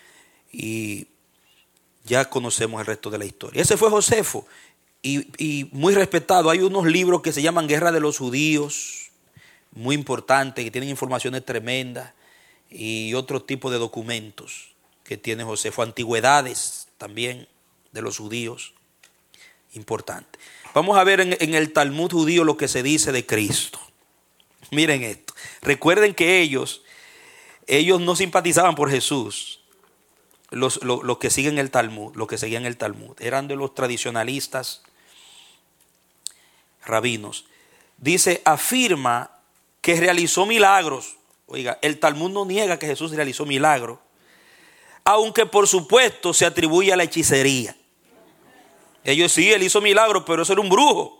Y ya conocemos el resto de la historia. Ese fue Josefo, y muy respetado. Hay unos libros que se llaman Guerra de los Judíos, muy importantes, que tienen informaciones tremendas, y otro tipo de documentos que tiene Josefo. Antigüedades también de los judíos, importante. Vamos a ver en el Talmud judío lo que se dice de Cristo. Miren esto. Recuerden que ellos no simpatizaban por Jesús. Los que siguen el Talmud, los que seguían el Talmud, eran de los tradicionalistas rabinos. Dice, afirma que realizó milagros. Oiga, el Talmud no niega que Jesús realizó milagros, aunque por supuesto se atribuye a la hechicería. Ellos sí, él hizo milagros, pero eso era un brujo.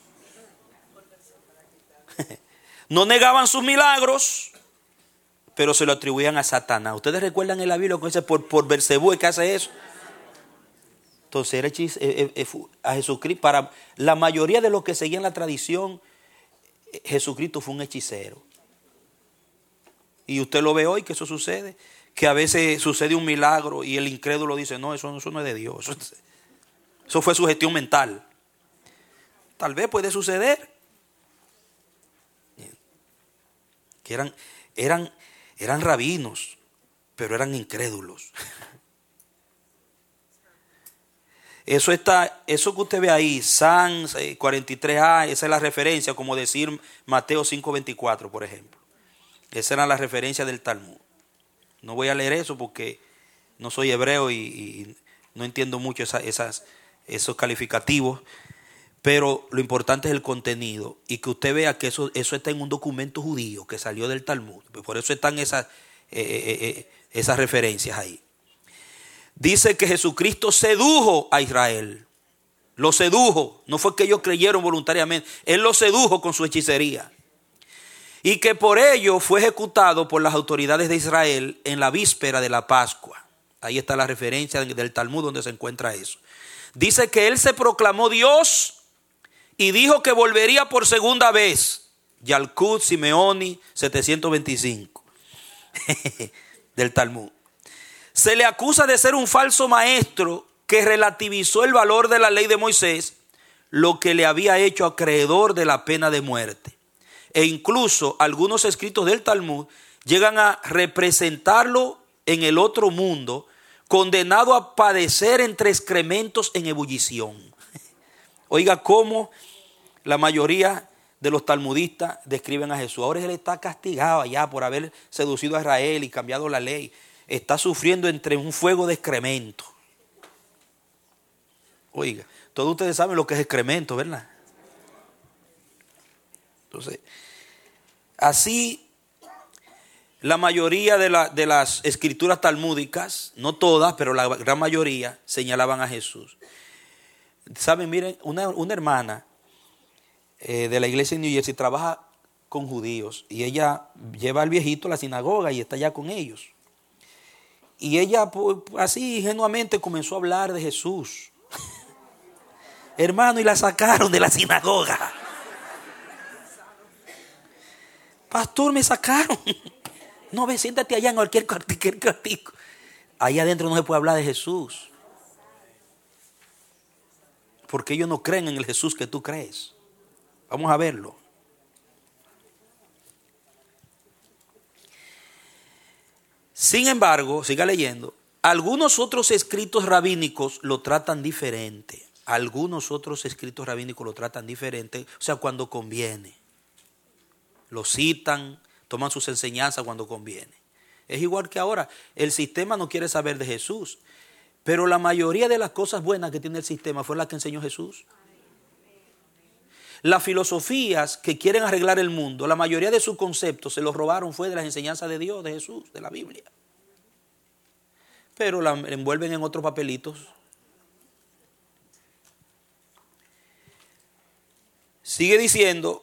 No negaban sus milagros, pero se lo atribuían a Satanás. ¿Ustedes recuerdan en la Biblia que dice por Beelzebú que hace eso? Entonces era a Jesucristo. Para la mayoría de los que seguían la tradición, Jesucristo fue un hechicero. Y usted lo ve hoy que eso sucede, que a veces sucede un milagro y el incrédulo dice, no, eso no es de Dios. Eso fue su gestión mental. Tal vez puede suceder. Que eran rabinos, pero eran incrédulos. Eso que usted ve ahí, San 43a, esa es la referencia, como decir Mateo 5:24, por ejemplo. Esa era la referencia del Talmud. No voy a leer eso porque no soy hebreo y no entiendo mucho esos calificativos. Pero lo importante es el contenido y que usted vea que eso está en un documento judío que salió del Talmud. Por eso están esas referencias ahí. Dice que Jesucristo sedujo a Israel. Lo sedujo. No fue que ellos creyeron voluntariamente. Él lo sedujo con su hechicería. Y que por ello fue ejecutado por las autoridades de Israel en la víspera de la Pascua. Ahí está la referencia del Talmud donde se encuentra eso. Dice que él se proclamó Dios y dijo que volvería por segunda vez. Yalkut Simeoni 725 del Talmud. Se le acusa de ser un falso maestro que relativizó el valor de la ley de Moisés, lo que le había hecho acreedor de la pena de muerte. E incluso algunos escritos del Talmud llegan a representarlo en el otro mundo, condenado a padecer entre excrementos en ebullición. Oiga cómo la mayoría de los talmudistas describen a Jesús. Ahora él está castigado allá por haber seducido a Israel y cambiado la ley. Está sufriendo entre un fuego de excremento. Oiga, todos ustedes saben lo que es excremento, ¿verdad? Entonces, así La mayoría de las escrituras talmúdicas, no todas, pero la gran mayoría, señalaban a Jesús. Saben, miren, una hermana de la iglesia en New Jersey trabaja con judíos y ella lleva al viejito a la sinagoga y está allá con ellos. Y ella así ingenuamente comenzó a hablar de Jesús. Hermano, y la sacaron de la sinagoga. Pastor, me sacaron. No, ve, siéntate allá en cualquier cuartico. Ahí adentro no se puede hablar de Jesús. Porque ellos no creen en el Jesús que tú crees. Vamos a verlo. Sin embargo, siga leyendo, algunos otros escritos rabínicos lo tratan diferente. Algunos otros escritos rabínicos lo tratan diferente, o sea, cuando conviene. Lo citan, toman sus enseñanzas cuando conviene. Es igual que ahora, el sistema no quiere saber de Jesús, pero la mayoría de las cosas buenas que tiene el sistema fue las que enseñó Jesús. Las filosofías que quieren arreglar el mundo, la mayoría de sus conceptos se los robaron fue de las enseñanzas de Dios, de Jesús, de la Biblia. Pero la envuelven en otros papelitos. Sigue diciendo,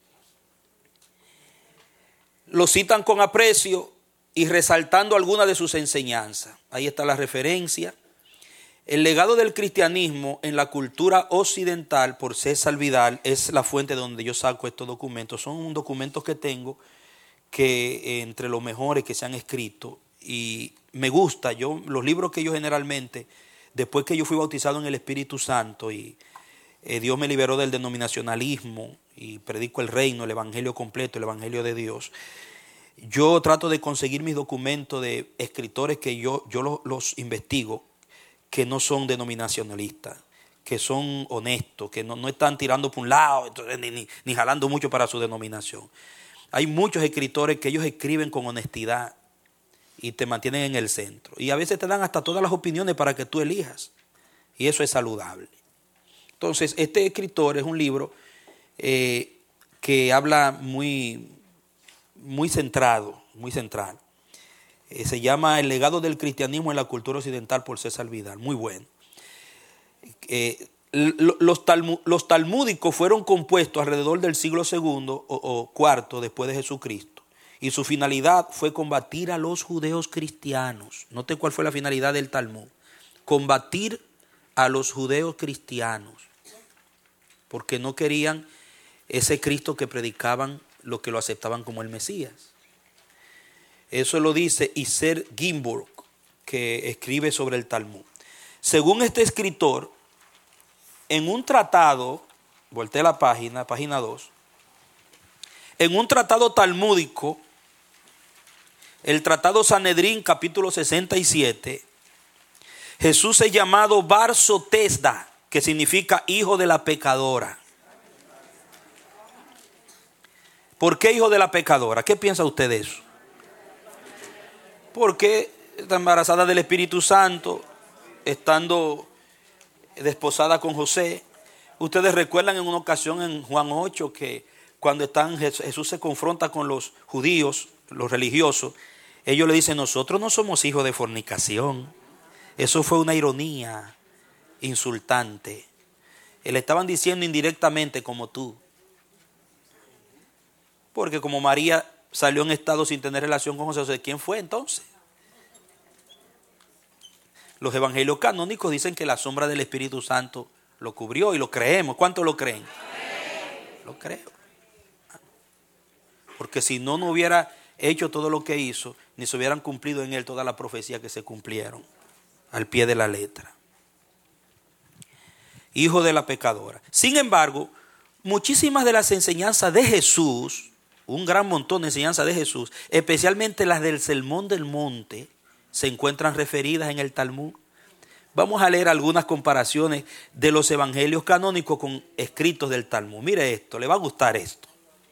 lo citan con aprecio y resaltando algunas de sus enseñanzas. Ahí está la referencia. El legado del cristianismo en la cultura occidental, por César Vidal, es la fuente donde yo saco estos documentos. Son documentos que tengo que entre los mejores que se han escrito. Y me gusta, los libros que yo generalmente, después que yo fui bautizado en el Espíritu Santo y Dios me liberó del denominacionalismo y predico el reino, el evangelio completo, el evangelio de Dios, yo trato de conseguir mis documentos de escritores que yo los investigo, que no son denominacionalistas, que son honestos, que no están tirando por un lado, entonces, ni jalando mucho para su denominación. Hay muchos escritores que ellos escriben con honestidad y te mantienen en el centro. Y a veces te dan hasta todas las opiniones para que tú elijas. Y eso es saludable. Entonces, este escritor es un libro que habla muy central. Se llama El legado del cristianismo en la cultura occidental por César Vidal. Muy bueno. Los talmúdicos fueron compuestos alrededor del siglo II o IV después de Jesucristo. Y su finalidad fue combatir a los judeos cristianos. Note cuál fue la finalidad del Talmud. Combatir a los judeos cristianos. Porque no querían ese Cristo que predicaban los que lo aceptaban como el Mesías. Eso lo dice Iser Gimburg, que escribe sobre el Talmud. Según este escritor, en un tratado, volteé la página 2, en un tratado talmúdico, el tratado Sanedrín, capítulo 67, Jesús es llamado Bar Sotesda, que significa hijo de la pecadora. ¿Por qué hijo de la pecadora? ¿Qué piensa usted de eso? Porque está embarazada del Espíritu Santo, estando desposada con José. Ustedes recuerdan en una ocasión en Juan 8 que cuando Jesús se confronta con los judíos, los religiosos, ellos le dicen, nosotros no somos hijos de fornicación. Eso fue una ironía insultante. Le estaban diciendo indirectamente como tú. Porque como María salió en estado sin tener relación con José, ¿quién fue entonces? Los evangelios canónicos dicen que la sombra del Espíritu Santo lo cubrió y lo creemos. ¿Cuántos lo creen? Lo creo. Porque si no hubiera hecho todo lo que hizo, ni se hubieran cumplido en él todas las profecías que se cumplieron al pie de la letra. Hijo de la pecadora. Sin embargo, muchísimas de las enseñanzas de Jesús, un gran montón de enseñanzas de Jesús, especialmente las del Sermón del Monte, se encuentran referidas en el Talmud. Vamos a leer algunas comparaciones de los evangelios canónicos con escritos del Talmud. Mire esto, le va a gustar esto.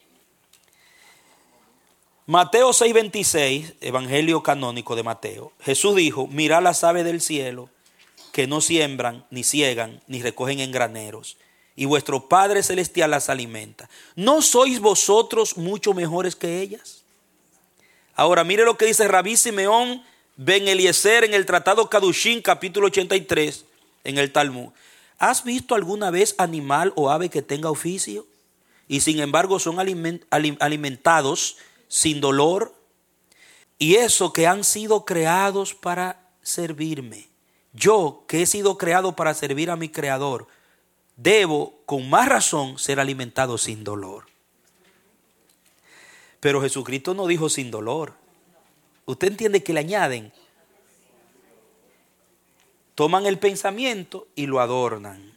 Mateo 6:26, evangelio canónico de Mateo. Jesús dijo, mirad las aves del cielo, que no siembran, ni ciegan, ni recogen en graneros, y vuestro Padre Celestial las alimenta. ¿No sois vosotros mucho mejores que ellas? Ahora mire lo que dice Rabí Simeón Ben Eliezer en el Tratado Kadushín, capítulo 83, en el Talmud. ¿Has visto alguna vez animal o ave que tenga oficio y sin embargo son alimentados sin dolor? Y eso que han sido creados para servirme. Yo, que he sido creado para servir a mi Creador, debo con más razón ser alimentado sin dolor. Pero Jesucristo no dijo sin dolor. Usted entiende que le añaden. Toman el pensamiento y lo adornan.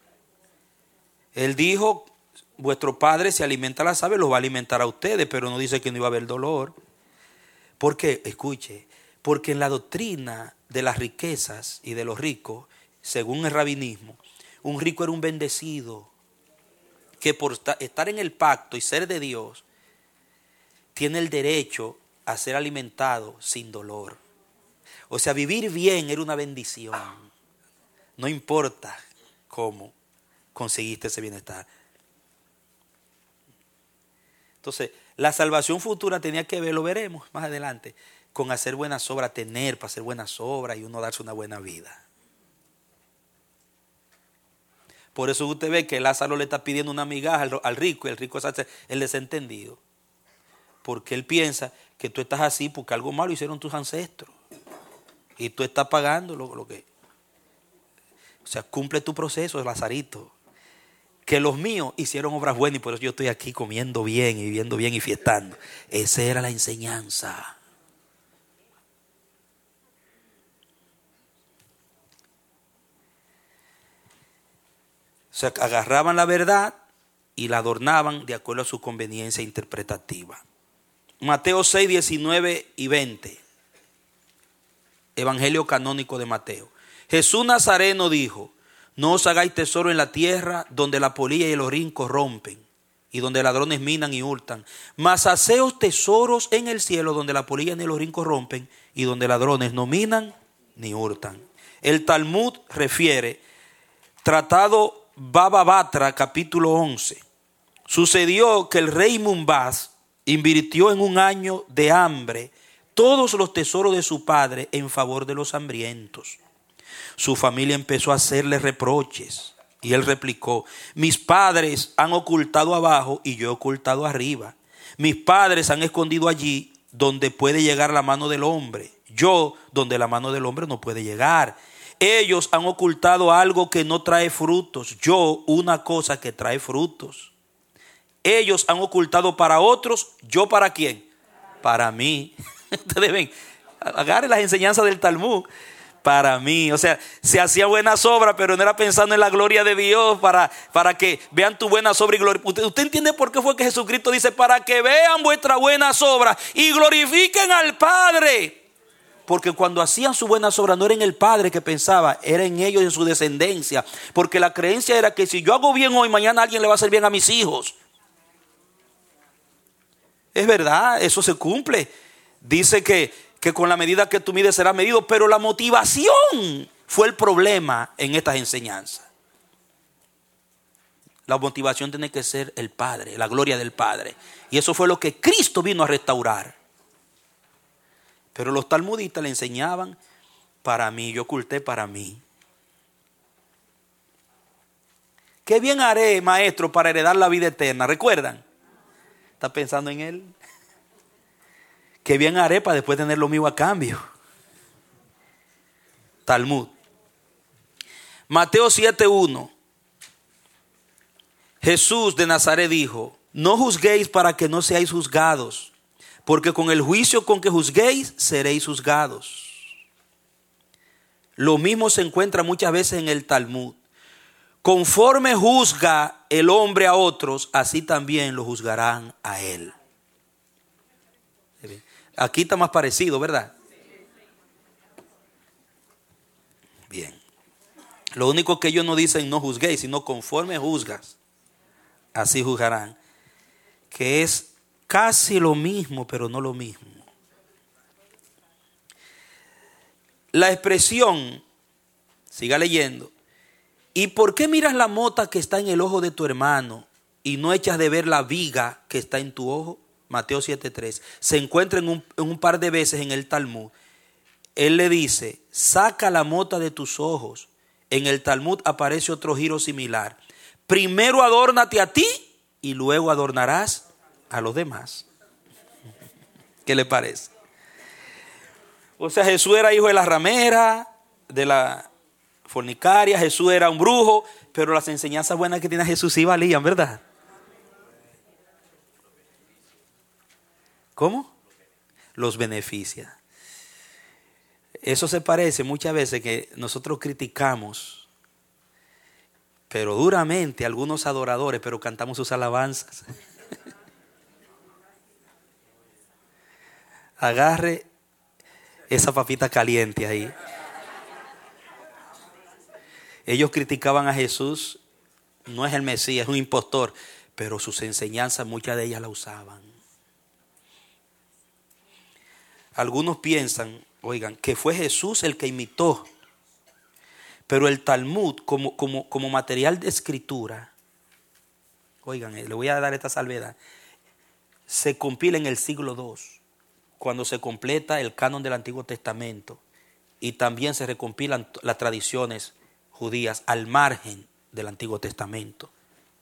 Él dijo, vuestro Padre se alimenta a las aves, los va a alimentar a ustedes, pero no dice que no iba a haber dolor. ¿Por qué? Escuche, porque en la doctrina de las riquezas y de los ricos, según el rabinismo, un rico era un bendecido que por estar en el pacto y ser de Dios, tiene el derecho a ser alimentado sin dolor. O sea, vivir bien era una bendición. No importa cómo conseguiste ese bienestar. Entonces, la salvación futura tenía que ver, lo veremos más adelante, con hacer buenas obras, tener para hacer buenas obras y uno darse una buena vida. Por eso usted ve que Lázaro le está pidiendo una migaja al rico y el rico es el desentendido. Porque él piensa que tú estás así porque algo malo hicieron tus ancestros. Y tú estás pagando lo que... O sea, cumple tu proceso, Lazarito. Que los míos hicieron obras buenas y por eso yo estoy aquí comiendo bien y viviendo bien y fiestando. Esa era la enseñanza. O sea, agarraban la verdad y la adornaban de acuerdo a su conveniencia interpretativa. Mateo 6, 19 y 20. Evangelio canónico de Mateo. Jesús Nazareno dijo: no os hagáis tesoro en la tierra, donde la polilla y el orín corrompen, y donde ladrones minan y hurtan. Mas haceos tesoros en el cielo, donde la polilla y el orín corrompen, y donde ladrones no minan ni hurtan. El Talmud refiere, Tratado Baba Batra, capítulo 11. Sucedió que el rey Mumbaz invirtió en un año de hambre todos los tesoros de su padre en favor de los hambrientos. Su familia empezó a hacerle reproches y él replicó: mis padres han ocultado abajo y yo he ocultado arriba. Mis padres han escondido allí donde puede llegar la mano del hombre, yo donde la mano del hombre no puede llegar. Ellos han ocultado algo que no trae frutos, yo una cosa que trae frutos. Ellos han ocultado para otros, ¿yo para quién? Para mí. Ustedes ven, agarren las enseñanzas del Talmud. Para mí, o sea, se hacía buenas obras, pero no era pensando en la gloria de Dios para que vean tu buenas obras y gloria. ¿Usted entiende por qué fue que Jesucristo dice: para que vean vuestras buenas obras y glorifiquen al Padre? Porque cuando hacían sus buenas obras no era en el Padre que pensaba, era en ellos y en su descendencia. Porque la creencia era que si yo hago bien hoy, mañana alguien le va a hacer bien a mis hijos. Es verdad, eso se cumple. Dice que con la medida que tú mides será medido, pero la motivación fue el problema en estas enseñanzas. La motivación tiene que ser el Padre, la gloria del Padre. Y eso fue lo que Cristo vino a restaurar. Pero los talmudistas le enseñaban: para mí, yo oculté para mí. ¿Qué bien haré, maestro, para heredar la vida eterna? ¿Recuerdan? ¿Está pensando en él? ¿Qué bien haré para después tener lo mío a cambio? Talmud. Mateo 7:1. Jesús de Nazaret dijo: no juzguéis para que no seáis juzgados, porque con el juicio con que juzguéis seréis juzgados. Lo mismo se encuentra muchas veces en el Talmud. Conforme juzga el hombre a otros, así también lo juzgarán a él. Aquí está más parecido, ¿verdad? Bien. Lo único que ellos no dicen no juzguéis, sino conforme juzgas, así juzgarán. Que es casi lo mismo, pero no lo mismo. La expresión, siga leyendo: ¿y por qué miras la mota que está en el ojo de tu hermano y no echas de ver la viga que está en tu ojo? Mateo 7:3, se encuentra en un par de veces en el Talmud. Él le dice, saca la mota de tus ojos. En el Talmud aparece otro giro similar. Primero adórnate a ti y luego adornarás a los demás. ¿Qué le parece? O sea, Jesús era hijo de la ramera, de la fornicaria, Jesús era un brujo, pero las enseñanzas buenas que tiene Jesús sí valían, ¿verdad? ¿Cómo? Los beneficia. Eso se parece muchas veces que nosotros criticamos, pero duramente, a algunos adoradores, pero cantamos sus alabanzas. Agarre esa papita caliente ahí. Ellos criticaban a Jesús, no es el Mesías, es un impostor, pero sus enseñanzas, muchas de ellas la usaban. Algunos piensan, oigan, que fue Jesús el que imitó, pero el Talmud como material de escritura, oigan, le voy a dar esta salvedad, se compila en el siglo II, cuando se completa el canon del Antiguo Testamento, y también se recompilan las tradiciones judías al margen del Antiguo Testamento.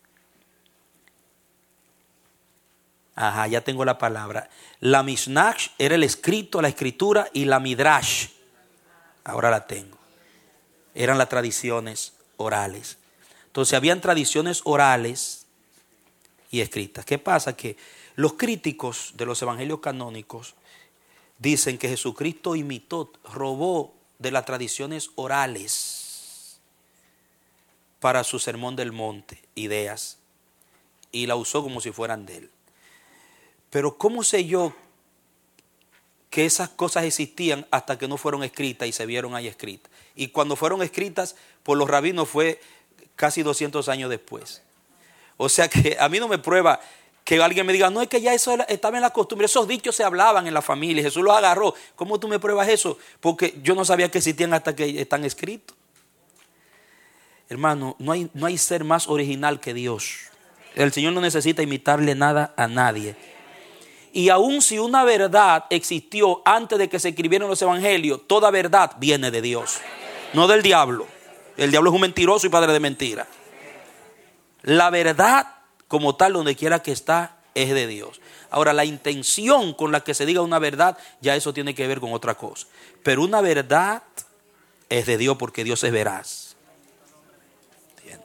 Ajá, ya tengo la palabra. La Mishnah era el escrito, la escritura, y la Midrash, ahora la tengo, eran las tradiciones orales. Entonces habían tradiciones orales y escritas. ¿Qué pasa? Que los críticos de los evangelios canónicos dicen que Jesucristo imitó, robó de las tradiciones orales para su sermón del monte, ideas, y la usó como si fueran de él. Pero ¿cómo sé yo que esas cosas existían hasta que no fueron escritas y se vieron ahí escritas? Y cuando fueron escritas por los rabinos fue casi 200 años después. O sea que a mí no me prueba que alguien me diga, no, es que ya eso estaba en la costumbre, esos dichos se hablaban en la familia, Jesús los agarró. ¿Cómo tú me pruebas eso? Porque yo no sabía que existían hasta que están escritos. Hermano, no hay ser más original que Dios. El Señor no necesita imitarle nada a nadie. Y aun si una verdad existió antes de que se escribieran los evangelios, toda verdad viene de Dios, no del diablo. El diablo es un mentiroso y padre de mentira. La verdad como tal, donde quiera que está, es de Dios. Ahora, la intención con la que se diga una verdad, ya eso tiene que ver con otra cosa. Pero una verdad es de Dios porque Dios es veraz. Bien.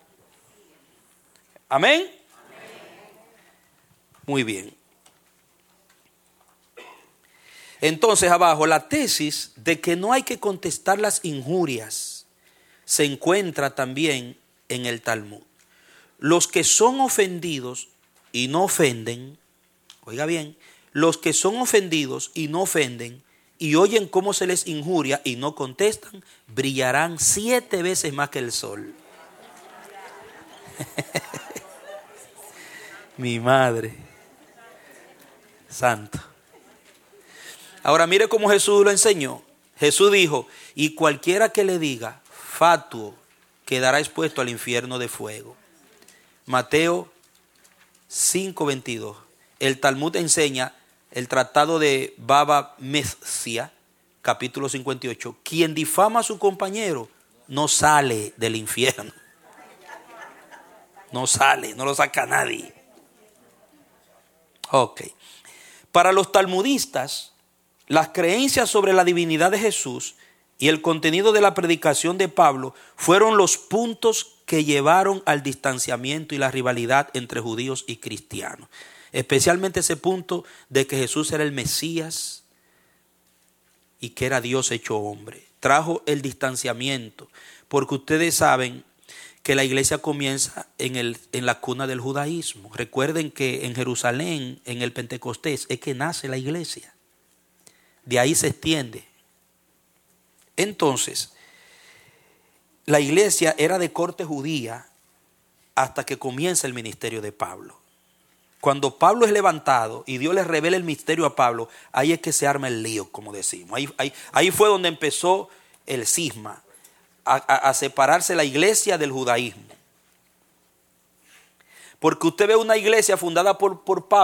¿Amén? Muy bien. Entonces abajo, la tesis de que no hay que contestar las injurias se encuentra también en el Talmud. Los que son ofendidos y no ofenden, oiga bien, los que son ofendidos y no ofenden y oyen cómo se les injuria y no contestan, brillarán 7 veces más que el sol. Mi madre, santo. Ahora mire cómo Jesús lo enseñó. Jesús dijo, y cualquiera que le diga fatuo quedará expuesto al infierno de fuego. Mateo 5:22. El Talmud enseña, el tratado de Baba Metzia, capítulo 58, quien difama a su compañero no sale del infierno. No sale, no lo saca nadie. Ok. Para los talmudistas, las creencias sobre la divinidad de Jesús y el contenido de la predicación de Pablo fueron los puntos que llevaron al distanciamiento y la rivalidad entre judíos y cristianos. Especialmente ese punto de que Jesús era el Mesías y que era Dios hecho hombre. Trajo el distanciamiento, porque ustedes saben que la iglesia comienza en la cuna del judaísmo. Recuerden que en Jerusalén, en el Pentecostés, es que nace la iglesia. De ahí se extiende. Entonces, la iglesia era de corte judía hasta que comienza el ministerio de Pablo. Cuando Pablo es levantado y Dios le revela el misterio a Pablo, ahí es que se arma el lío, como decimos. Ahí fue donde empezó el cisma, a separarse la iglesia del judaísmo. Porque usted ve una iglesia fundada por Pablo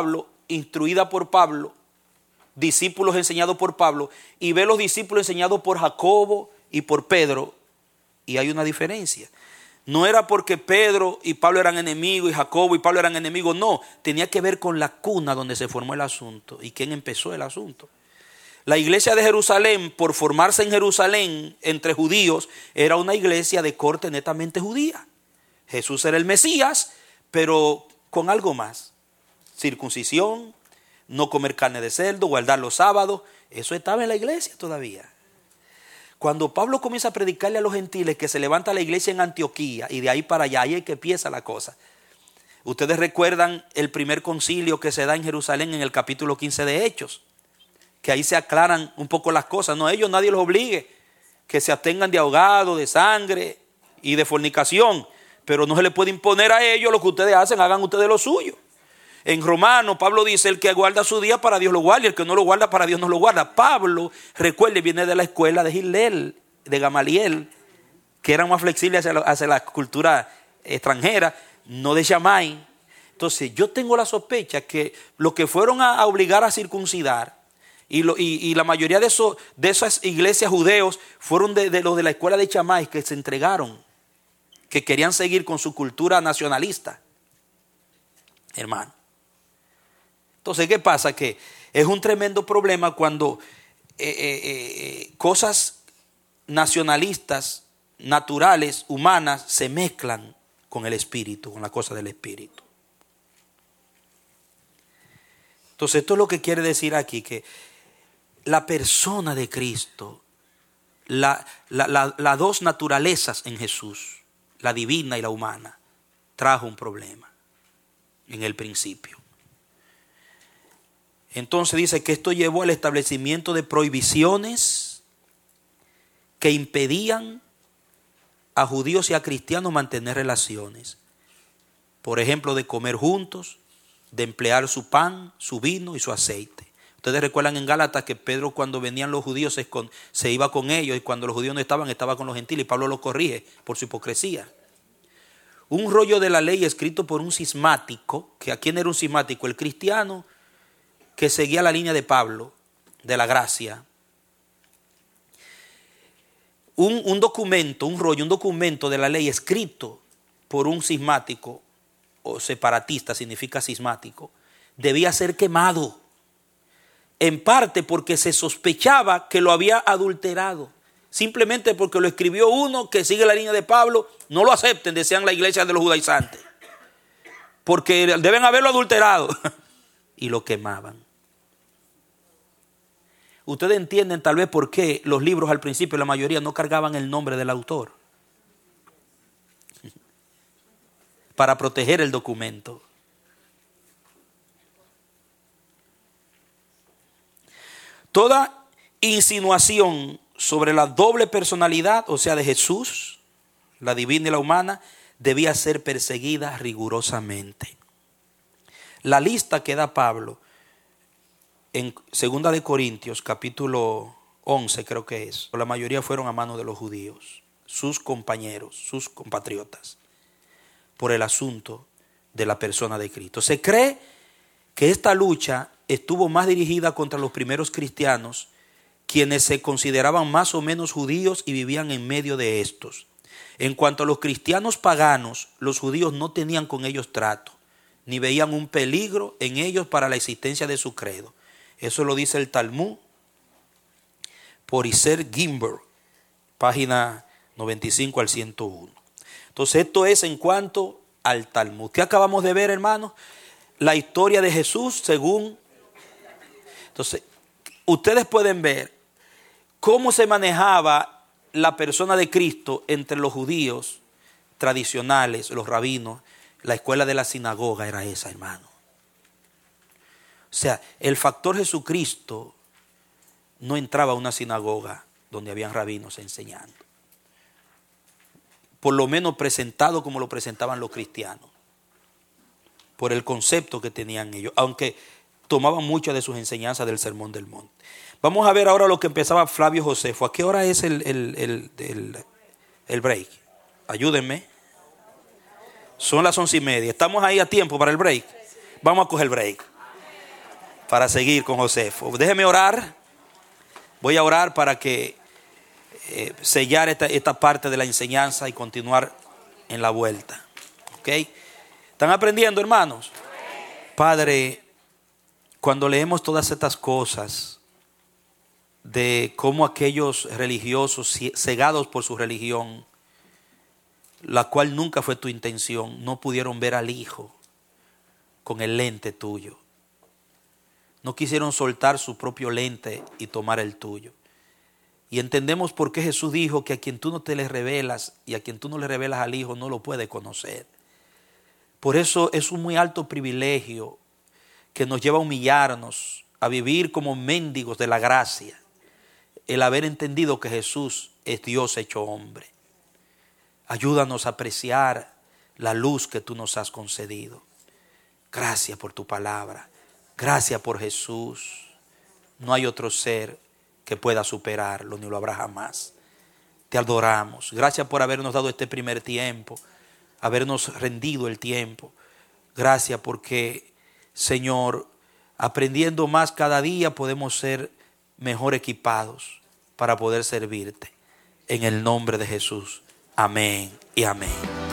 instruida por Pablo, discípulos enseñados por Pablo, y ve los discípulos enseñados por Jacobo y por Pedro, y hay una diferencia. No era porque Pedro y Pablo eran enemigos y Jacobo y Pablo eran enemigos, no, tenía que ver con la cuna donde se formó el asunto y quién empezó el asunto. La iglesia de Jerusalén, por formarse en Jerusalén entre judíos, era una iglesia de corte netamente judía. Jesús era el Mesías, pero con algo más: circuncisión, no comer carne de cerdo, guardar los sábados. Eso estaba en la iglesia todavía. Cuando Pablo comienza a predicarle a los gentiles, que se levanta la iglesia en Antioquía, y de ahí para allá, ahí es que empieza la cosa. Ustedes recuerdan el primer concilio que se da en Jerusalén en el capítulo 15 de Hechos, que ahí se aclaran un poco las cosas. No, ellos nadie los obligue que se abstengan de ahogado, de sangre y de fornicación, pero no se les puede imponer a ellos lo que ustedes hacen, hagan ustedes lo suyo. En Romanos, Pablo dice: el que guarda su día, para Dios lo guarda, y el que no lo guarda, para Dios no lo guarda. Pablo, recuerde, viene de la escuela de Hillel, de Gamaliel, que eran más flexibles hacia la cultura extranjera, no de Shammai. Entonces, yo tengo la sospecha que los que fueron a obligar a circuncidar, y la mayoría de esas iglesias judeos fueron de los de la escuela de Shammai, que se entregaron, que querían seguir con su cultura nacionalista, hermano. Entonces, ¿qué pasa? Que es un tremendo problema cuando cosas nacionalistas, naturales, humanas, se mezclan con el espíritu, con la cosa del espíritu. Entonces, esto es lo que quiere decir aquí, que la persona de Cristo, las dos naturalezas en Jesús, la divina y la humana, trajo un problema en el principio. Entonces dice que esto llevó al establecimiento de prohibiciones que impedían a judíos y a cristianos mantener relaciones. Por ejemplo, de comer juntos, de emplear su pan, su vino y su aceite. Ustedes recuerdan en Gálatas que Pedro, cuando venían los judíos, se iba con ellos, y cuando los judíos no estaban, estaba con los gentiles, y Pablo los corrige por su hipocresía. Un rollo de la ley escrito por un cismático, que ¿a quién era un cismático? El cristiano que seguía la línea de Pablo, de la gracia. Un documento, un rollo, un documento de la ley escrito por un cismático, o separatista significa cismático, debía ser quemado, en parte porque se sospechaba que lo había adulterado. Simplemente porque lo escribió uno que sigue la línea de Pablo, no lo acepten, decían la iglesia de los judaizantes, porque deben haberlo adulterado. Y lo quemaban. Ustedes entienden tal vez por qué los libros al principio, la mayoría, no cargaban el nombre del autor, para proteger el documento. Toda insinuación sobre la doble personalidad, o sea, de Jesús, la divina y la humana, debía ser perseguida rigurosamente. La lista que da Pablo en 2 de Corintios, capítulo 11 creo que es, la mayoría fueron a manos de los judíos, sus compañeros, sus compatriotas, por el asunto de la persona de Cristo. Se cree que esta lucha estuvo más dirigida contra los primeros cristianos, quienes se consideraban más o menos judíos y vivían en medio de estos. En cuanto a los cristianos paganos, los judíos no tenían con ellos trato, ni veían un peligro en ellos para la existencia de su credo. Eso lo dice el Talmud por Iser Gimber, página 95 al 101. Entonces, esto es en cuanto al Talmud. ¿Qué acabamos de ver, hermanos? La historia de Jesús según... Entonces, ustedes pueden ver cómo se manejaba la persona de Cristo entre los judíos tradicionales, los rabinos. La escuela de la sinagoga era esa, hermano. O sea, el factor Jesucristo no entraba a una sinagoga donde habían rabinos enseñando. Por lo menos presentado como lo presentaban los cristianos, por el concepto que tenían ellos, aunque tomaban muchas de sus enseñanzas del Sermón del Monte. Vamos a ver ahora lo que empezaba Flavio Josefo. ¿A qué hora es el break? Ayúdenme. Son las 11:30. ¿Estamos ahí a tiempo para el break? Vamos a coger el break. para seguir con Josefo. Déjeme orar. Voy a orar para que sellar esta parte de la enseñanza y continuar en la vuelta. ¿Ok? ¿Están aprendiendo, hermanos? Padre, cuando leemos todas estas cosas de cómo aquellos religiosos cegados por su religión, la cual nunca fue tu intención, no pudieron ver al Hijo con el lente tuyo. No quisieron soltar su propio lente y tomar el tuyo. Y entendemos por qué Jesús dijo que a quien tú no te le revelas y a quien tú no le revelas al Hijo no lo puede conocer. Por eso es un muy alto privilegio que nos lleva a humillarnos, a vivir como mendigos de la gracia, el haber entendido que Jesús es Dios hecho hombre. Ayúdanos a apreciar la luz que tú nos has concedido. Gracias por tu palabra. Gracias por Jesús. No hay otro ser que pueda superarlo, ni lo habrá jamás. Te adoramos. Gracias por habernos dado este primer tiempo, habernos rendido el tiempo. Gracias porque, Señor, aprendiendo más cada día podemos ser mejor equipados para poder servirte. En el nombre de Jesús. Amén y amén.